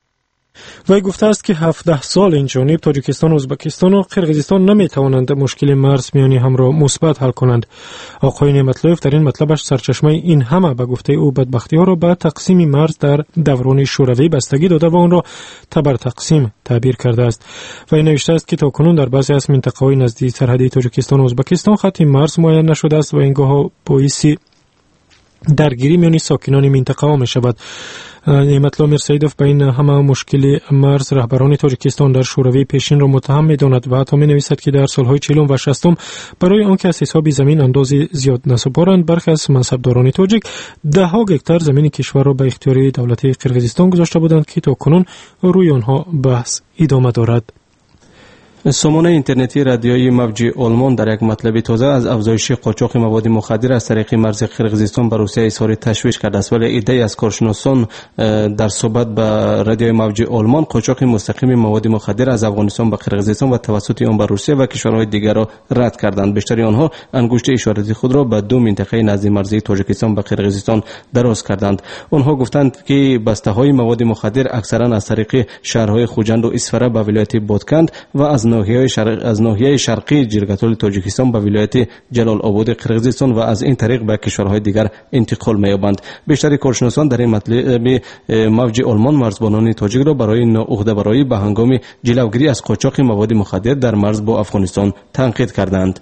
وی گفته است که 17 سال این جانب تاجیکستان، ازبکستان و قرقیزستان نمیتوانند مشکل مرز میانی هم را مثبت حل کنند. آقای نعمت‌الله در این مطلبش سرچشمه این همه به گفته او بدبختی‌ها را به تقسیم مرز در دوران شوروی بستگی داده و آن را تبر تقسیم تعبیر کرده است. وی نوشته است که تاکنون در بعضی از منطقه‌های نزدیک سرحدی تاجیکستان و ازبکستان خط مرز معین نشده است و اینگاه باعث درگیری میان ساکنان منطقه ها می شود. نعمت الله میرسیدوف به این همه مشکل مرز رهبران تاجیکستان در شوروی پیشین را متهم می داند و حتی می نویسد که در سالهای 40 و 60 برای آنکه از حساب زمین اندازی زیاد نسپارند، برخی از منصبداران تاجیک 10 هکتار زمین کشور را به اختیار دولت قرقیزستان گذاشته بودند که تاکنون روی آنها بحث ادامه دارد. سامانه اینترنتی رادیویی موج آلمان در یک مطلب تازه از افزایش قاچاق مواد مخدر از طریق مرز قرقیزستان به روسیه اظهار تشویش کرده است، ولی عده‌ای از کارشناسان در صحبت با رادیوی موج آلمان قاچاق مستقیم مواد مخدر از افغانستان به قرقیزستان و توسط آن به روسیه و کشورهای دیگر را رد کردند. بیشتر آنها انگشت اشارتی خود را به 2 منطقه نزدیک مرزی تاجیکستان به قرقیزستان دراز کردند. آنها گفتند که بسته‌های مواد مخدر اکثرا از طریق شهرهای خوجند و اسفره به ولایت بادکند و از ناحیه شرقی جرگتال تاجیکستان به ولایت جلال آباد قرقیزستان و از این طریق به کشورهای دیگر انتقال می‌یابند. بیشتر کارشناسان در این مطلب موج آلمان مرزبانان تاجیک را برای ناعهده‌برایی به هنگام جلوگیری از قاچاق مواد مخدر در مرز با افغانستان تنقید کردند.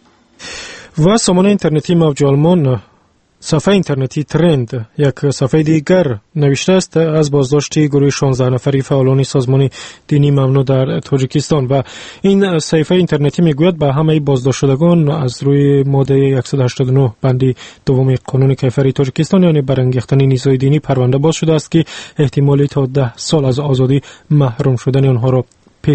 و سامانه اینترنتی موج آلمان صفحه اینترنتی ترند یک صفحه دیگر نوشته است از بازداشت گروه 16 نفری فعالان سازمان دینی ممنوع در تاجیکستان و این صفحه اینترنتی میگوید به همه بازداشت شدگان از روی ماده 189 بندی دوم قانون کیفری تاجیکستان یعنی برانگیختن نیزهای دینی پرونده باز شده است که احتمالی تا 10 سال از آزادی محروم شدن آنها را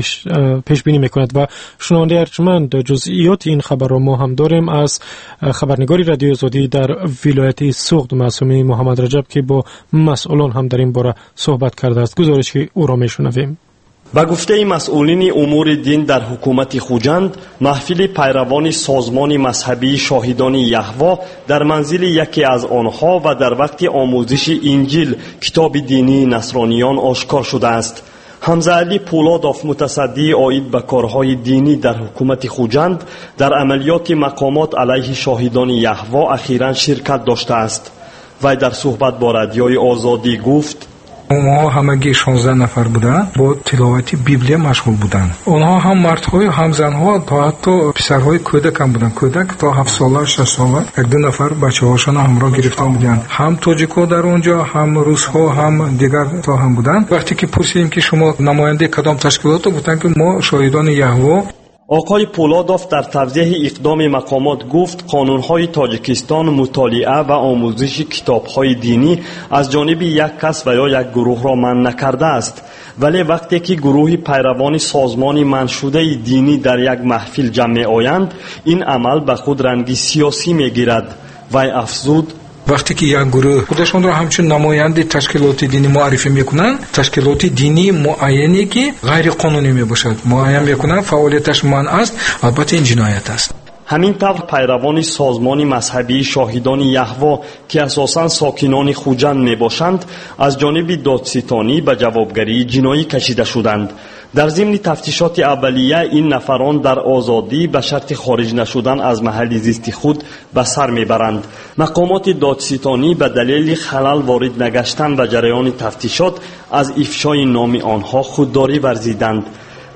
پیش بینی میکند. و شنونده ارجمند جزئیات این خبر را ما هم داریم از خبرنگاری رادیو آزادی در ولایت سوخت معصومی محمد رجب که با مسئولان هم در این باره صحبت کرده است. گزارش او را میشنویم. با گفته مسئولین امور دین در حکومت خوجند، محفل پیروان سازمان مذهبی شاهدان یهوه در منزل یکی از آنها و در وقت آموزش انجیل کتاب دینی نصرانیان آشکار شده است. حمزه علی پولادوف متصدی عاید به کارهای دینی در حکومت خوجند در عملیات مقامات علیه شاهدان یهوه اخیراً شرکت داشته است. وی در صحبت با رادیوی آزادی گفت: اونها همگی 16 نفر بودند، با تلاوت بیبلی مشغول بودند. اونها هم مردهای هم زنها تا حتی پسرهای کودک هم بودند. کودک تا 7 ساله 6 ساله 1-2 نفر بچه‌هاشون همراه گرفته بودند. هم تاجیک‌ها در اونجا، هم روس‌ها، هم دیگر تا هم بودند. وقتی که پرسیدیم که شما نماینده کدام تشکیلات، گفتن که ما شاهدان یهوه. آقای پولادوف در توضیح اقدام مقامات گفت قانون‌های تاجیکستان مطالعه و آموزش کتاب‌های دینی از جانب یک کس و یا یک گروه را منع نکرده است، ولی وقتی که گروهی پیروان سازمان منشوده دینی در یک محفل جمع آیند، این عمل به خود رنگی سیاسی می‌گیرد. وی افزود: وقتی که یک گروه خودشون را همچون نماینده تشکیلات دینی معرفی میکنن، تشکیلات دینی معینی که غیر قانونی میباشد معین میکنن، فعالیتش منع است، البته این جنایت است. همین طور پیروان سازمان مذهبی شاهدان یهوه که اساساً ساکنان خوجند میباشند از جانب دادستانی به جوابگری جنایی کشیده شدند. در ضمن تفتیشات اولیه این نفران در آزادی به شرط خارج نشدن از محل زیست خود به سر میبرند. مقامات دادستانی به دلیل خلل وارد نگشتن و جریان تفتیشات از افشای نام آنها خودداری ورزیدند.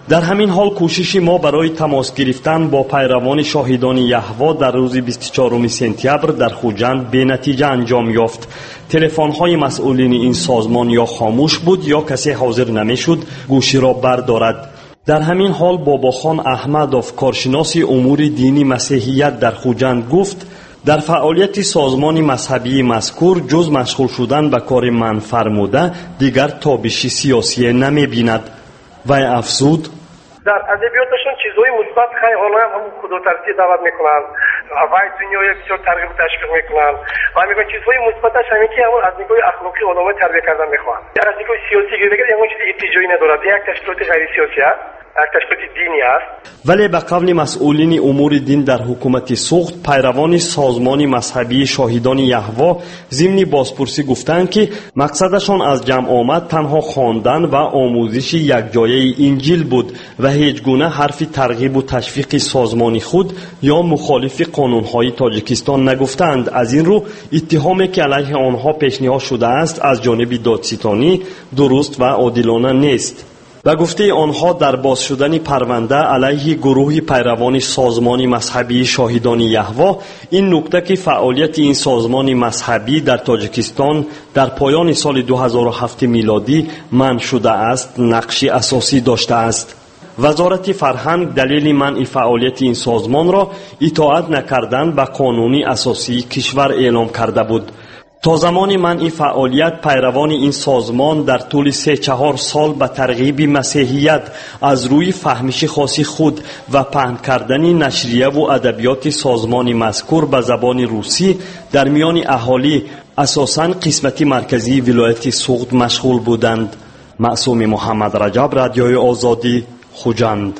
در همین حال کوشش ما برای تماس گرفتن با پیروان شاهدان یهوه در روز 24 سپتامبر در خوجند به نتیجه انجام یافت. تلفن‌های مسئولین این سازمان یا خاموش بود یا کسی حاضر نمی‌شد گوشی را بردارد. در همین حال باباخان احمدوف کارشناس امور دینی مسیحیت در خوجند گفت در فعالیت سازمان مذهبی مذکور جز مشغول شدن به کار من فرموده دیگر تابشی سیاسی نمی‌بیند. وی افزود در ادبیاتشون چیزهای مثبت خیلی حالا هم خودوترسی دعوت میکنن وای دنیای بسیار ترغیب و تشویق میکنن و میگن چیزهای مثبتش همین که همون از نگاه اخلاقی آدمو تربیت کردن میخوان. از نگاه سیاسی گیره همون چیزی اتجاهی ندارد. یک تشکیلات غیر سیاسی است، یک تشکیلات دینی است. ولی به قول مسئولین امور دین در حکومت سوخت پیروان سازمان مذهبی شاهدان یهوه ضمن بازپرسی گفتند که مقصدشان از جمع آمد تنها خواندن و آموزش یکجایی انجیل بود و هیچ گونه حرف ترغیب و تشویق سازمانی خود یا مخالف قانونهای تاجیکستان نگفتند. از این رو اتهامی که علیه آنها پیشنهاد شده است از جانب دادستانی درست و عادلانه نیست. و گفته آنها در باز شدن پرونده علیه گروه پیروان سازمان مذهبی شاهدان یهوه این نکته که فعالیت این سازمان مذهبی در تاجیکستان در پایان سال 2007 میلادی منع شده است نقش اساسی داشته است. وزارت فرهنگ دلیل منع فعالیت این سازمان را اطاعت نکردن به قانون اساسی کشور اعلام کرده بود. تا زمان منع فعالیت پیروان این سازمان در طول 3-4 سال به ترغیب مسیحیت از روی فهمش خاص خود و پهن کردن نشریه و ادبیات سازمان مذکور به زبان روسی در میان اهالی اساساً قسمت مرکزی ولایت سوخت مشغول بودند. معصوم محمد رجب، رادیوی آزادی، خوجند.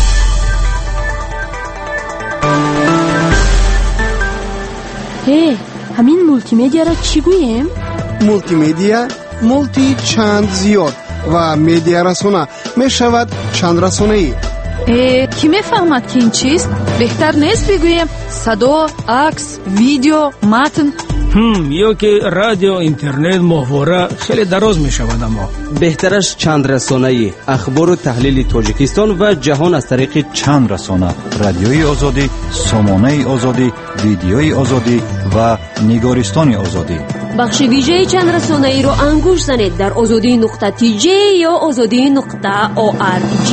همین مولتی مدیا را چی گوییم؟ مولتی مدیا مولتی چند زیاد و مدیا رسانه می شود چند رسانه ای. کی میفهمد که این چیست؟ بهتر نیست بگوییم صدا، عکس، ویدیو، متن؟ یا که رادیو، اینترنت، ماهواره خیلی دراز می شود. اما بهترش چند رسانه‌ای اخبار و تحلیل تاجیکستان و جهان از طریق چند رسانه: رادیوی آزادی، سامانه آزادی، ویدیوی آزادی و نگارستان آزادی. بخش ویژه چند رسانه ای رو انگوش زنید در azadi.tj یا azadi.org.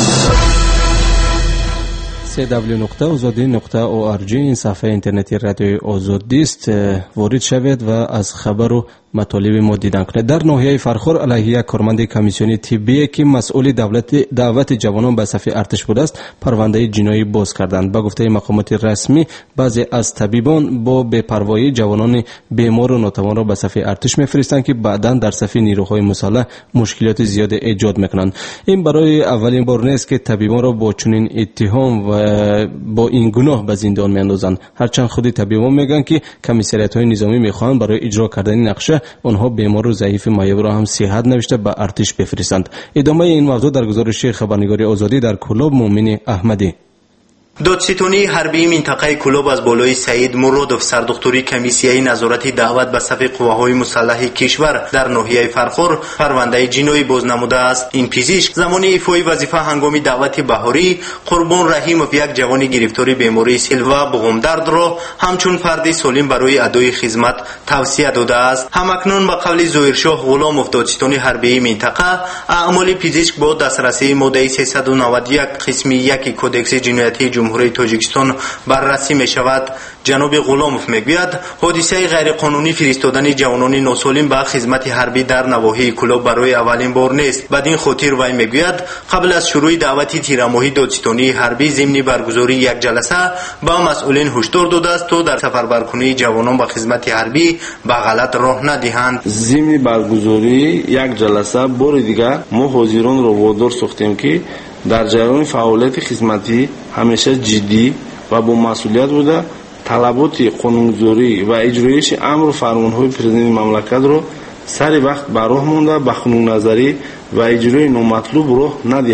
www.azadi.org این صفحه اینترنتی رادیوی آزادی است. وارد شوید و از خبر و مطالب ما دیدن کنید. در ناحیه فرخور علیه یک کارمند کمیسیون طبی که مسئول دعوت جوانان به صف ارتش بوده است پرونده جنایی باز کردند. با گفته مقامات رسمی بعضی از طبیبان با بی‌پروایی جوانان بیمار و ناتوان را به صف ارتش میفرستند که بعداً در صف نیروهای مسلح مشکلات زیاد ایجاد میکنند. این برای اولین بار نیست که طبیبان را با چنین اتهام و با این گناه به زندان میاندازند. هرچند خود طبیبان میگن که کمیسریت‌های نظامی میخوان برای اجرا کردن نقشه آنها بیمار و ضعیف معیوب را هم صحت نوشته به ارتش بفرستند. ادامه این موضوع در گزارش خبرنگاری آزادی در کلوب مومن احمدی. دادستانی حربی منطقه کلوب از بالای سعید مرادوف سردختوری کمیسیه نظارت دعوت به صف قواهای مسلح کشور در ناحیه فرخور پرونده جنایی باز نموده است. این پزشک زمان ایفای وظیفه هنگام دعوت بهاری قربان رحیموف یک جوان گرفتار بیماری سل و بغم درد را همچون فرد سالم برای ادای خدمت توصیه داده است. همکنون به قول ظاهرشاه غلاموف دادستانی حربی منطقه اعمال پزشک با دسترسی ماده 391 قسم 1 کدکس جنایتی جمهوری تاجیکستان بررسی می شود. جناب غلاموف میگوید حادثه غیر قانونی فرستادن جوانان ناسالم به خدمت حربی در نواحی کلوب برای اولین بار نیست. بدین خاطر وی میگوید قبل از شروع دعوت تیرماهی دادستانی حربی ضمن برگزاری یک جلسه با مسئولین هشدار داده است تا در سفربرکنی جوانان به خدمت حربی به غلط راه ندهند. ضمن برگزاری یک جلسه بار دیگر ما حاضران را وادار ساختیم که در جریان فعالیت خدمتی همیشه جدی و با مسئولیت بوده طلبات قانونگذاری و اجرایش امر و فرمانهای پرزیدنت مملکت را سر وقت به راه مانده به خانون نظری و اجرای نامطلوب راه ندهند.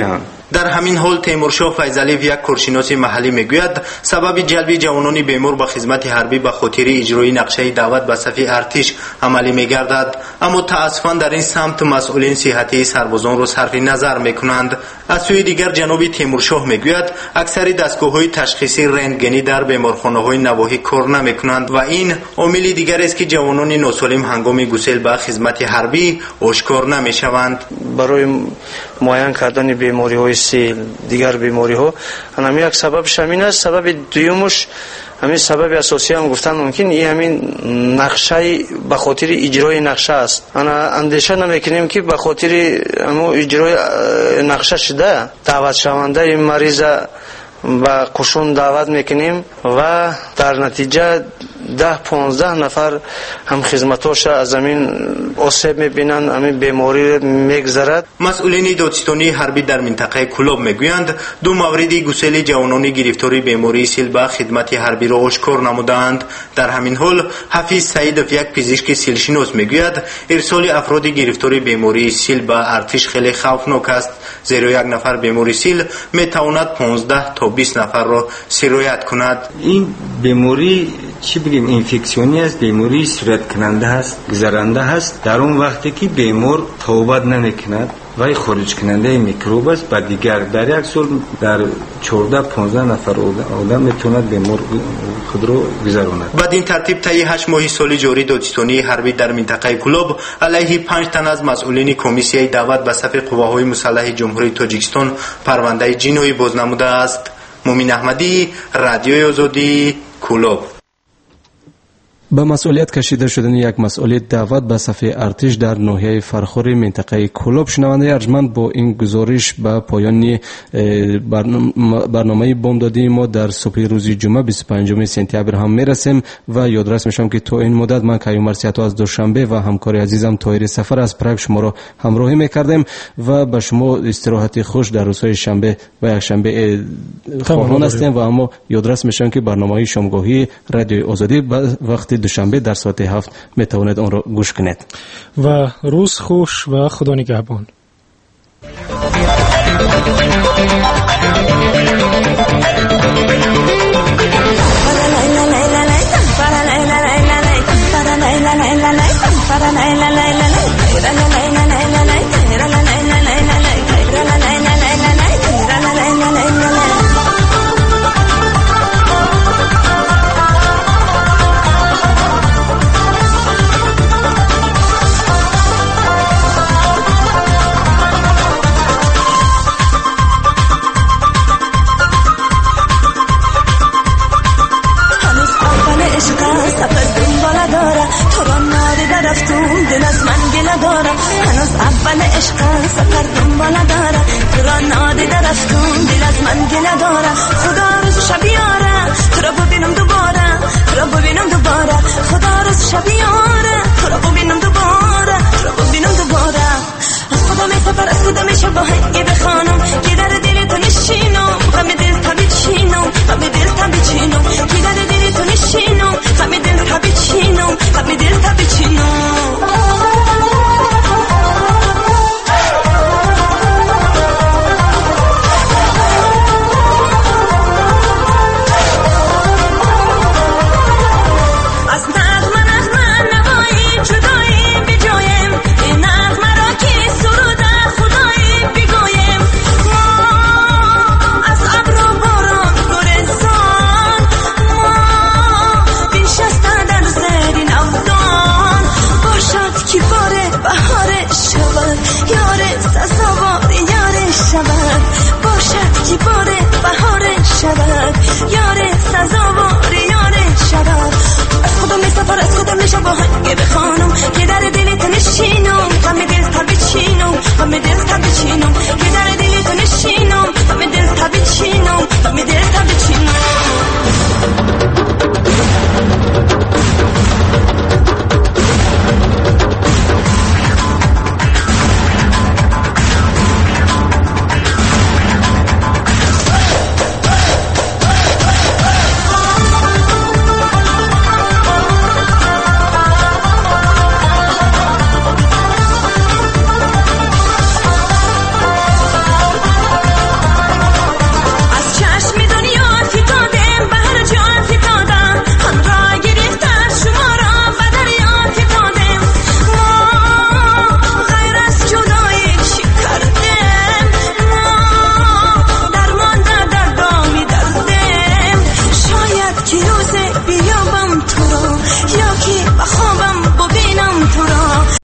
در همین حال تیمورشاه فیضعلیف یک کارشناس محلی میگوید سبب جلب جوانان بیمار به خدمت حربی به خاطر اجرای نقشه دعوت به صف ارتش عملی میگردد، اما تاسفانه در این سمت مسئولین صحتی سربازان را صرف نظر میکنند. از سوی دیگر جناب تیمورشاه میگوید اکثر دستگاه‌های تشخیصی رنتگنی در بیمارخانه‌های نواحی کار نمیکنند و این عامل دیگر است که جوانان ناسالم هنگام گسیل به خدمت حربی آشکار نمیشوند. برای معاین کردن بیماری‌های سیل دیگر بیماری‌ها همین یک سببش همین است. سبب دومش همین سبب اساسی هم گفتن ممکن این همین نقشه به خاطر اجرای نقشه است. انا اندیشه نمیکنیم که به خاطر همون اجرای نقشه شده دعوت شونده این مریض با قشون دعوت میکنیم و در نتیجه 10-15 نفر هم خدمتاش از زمین آسیب میبینند، همین بیماری میگذرد. مسئولین دادستانی حربی در منطقه کلاب میگویند دو مورد گسیل جوانان گرفتار بیماری سیل به خدمت حربی را آشکار نمودند. در همین حال حفیظ سعیدов یک پزشک سیلشناس میگوید ارسال افراد گرفتار بیماری سیل به ارتش خیلی خوفناک است، زیرا یک نفر بیماری سیل میتواند 15 تا 20 نفر را سرایت کند. این بیماری چی بگیم انفکسیونی است، بیماری سرایت کننده است، گذرنده است. در اون وقتی که بیمار توبت نمیکند و خارج کننده میکروب است و دیگر در یک سال در 14-15 نفر آدم میتواند بیمار خود را گذراند. بعد این ترتیب طی 8 ماه سال جاری دادستانی حربی در منطقه کلاب علیه 5 تن از مسئولین کمیسیه دعوت به صف قواهای مسلح جمهوری تاجیکستان پرونده جنایی بازنموده است. مومین احمدی، رادیوی آزادی، کلاب. به مسئولیت کشیده شدن یک مسئول دعوت به صف ارتش در ناحیه فرخور منطقه کلاب. شنونده ارجمند، با این گزارش به پایان برنامه بامدادی ما در صبح روز جمعه 25 سپتامبر هم میرسیم و یادرس میشم که تو این مدت من کیومرث سیاتو از دوشنبه و همکار عزیزم طاهر سفر از پراگ شما را همراهی میکردیم و به شما استراحت خوش در روزهای شنبه و یک شنبه خواهان هستیم و اما یادرس میشم که برنامه شامگاهی رادیوی آزادی وقتی دوشنبه در ساعت 7 میتوانید آن را گوش کنید و روز خوش و خدا نگهبان. یار سزاوار یار شباب از خدا می سفر از خدا می شب با هنگه بخوان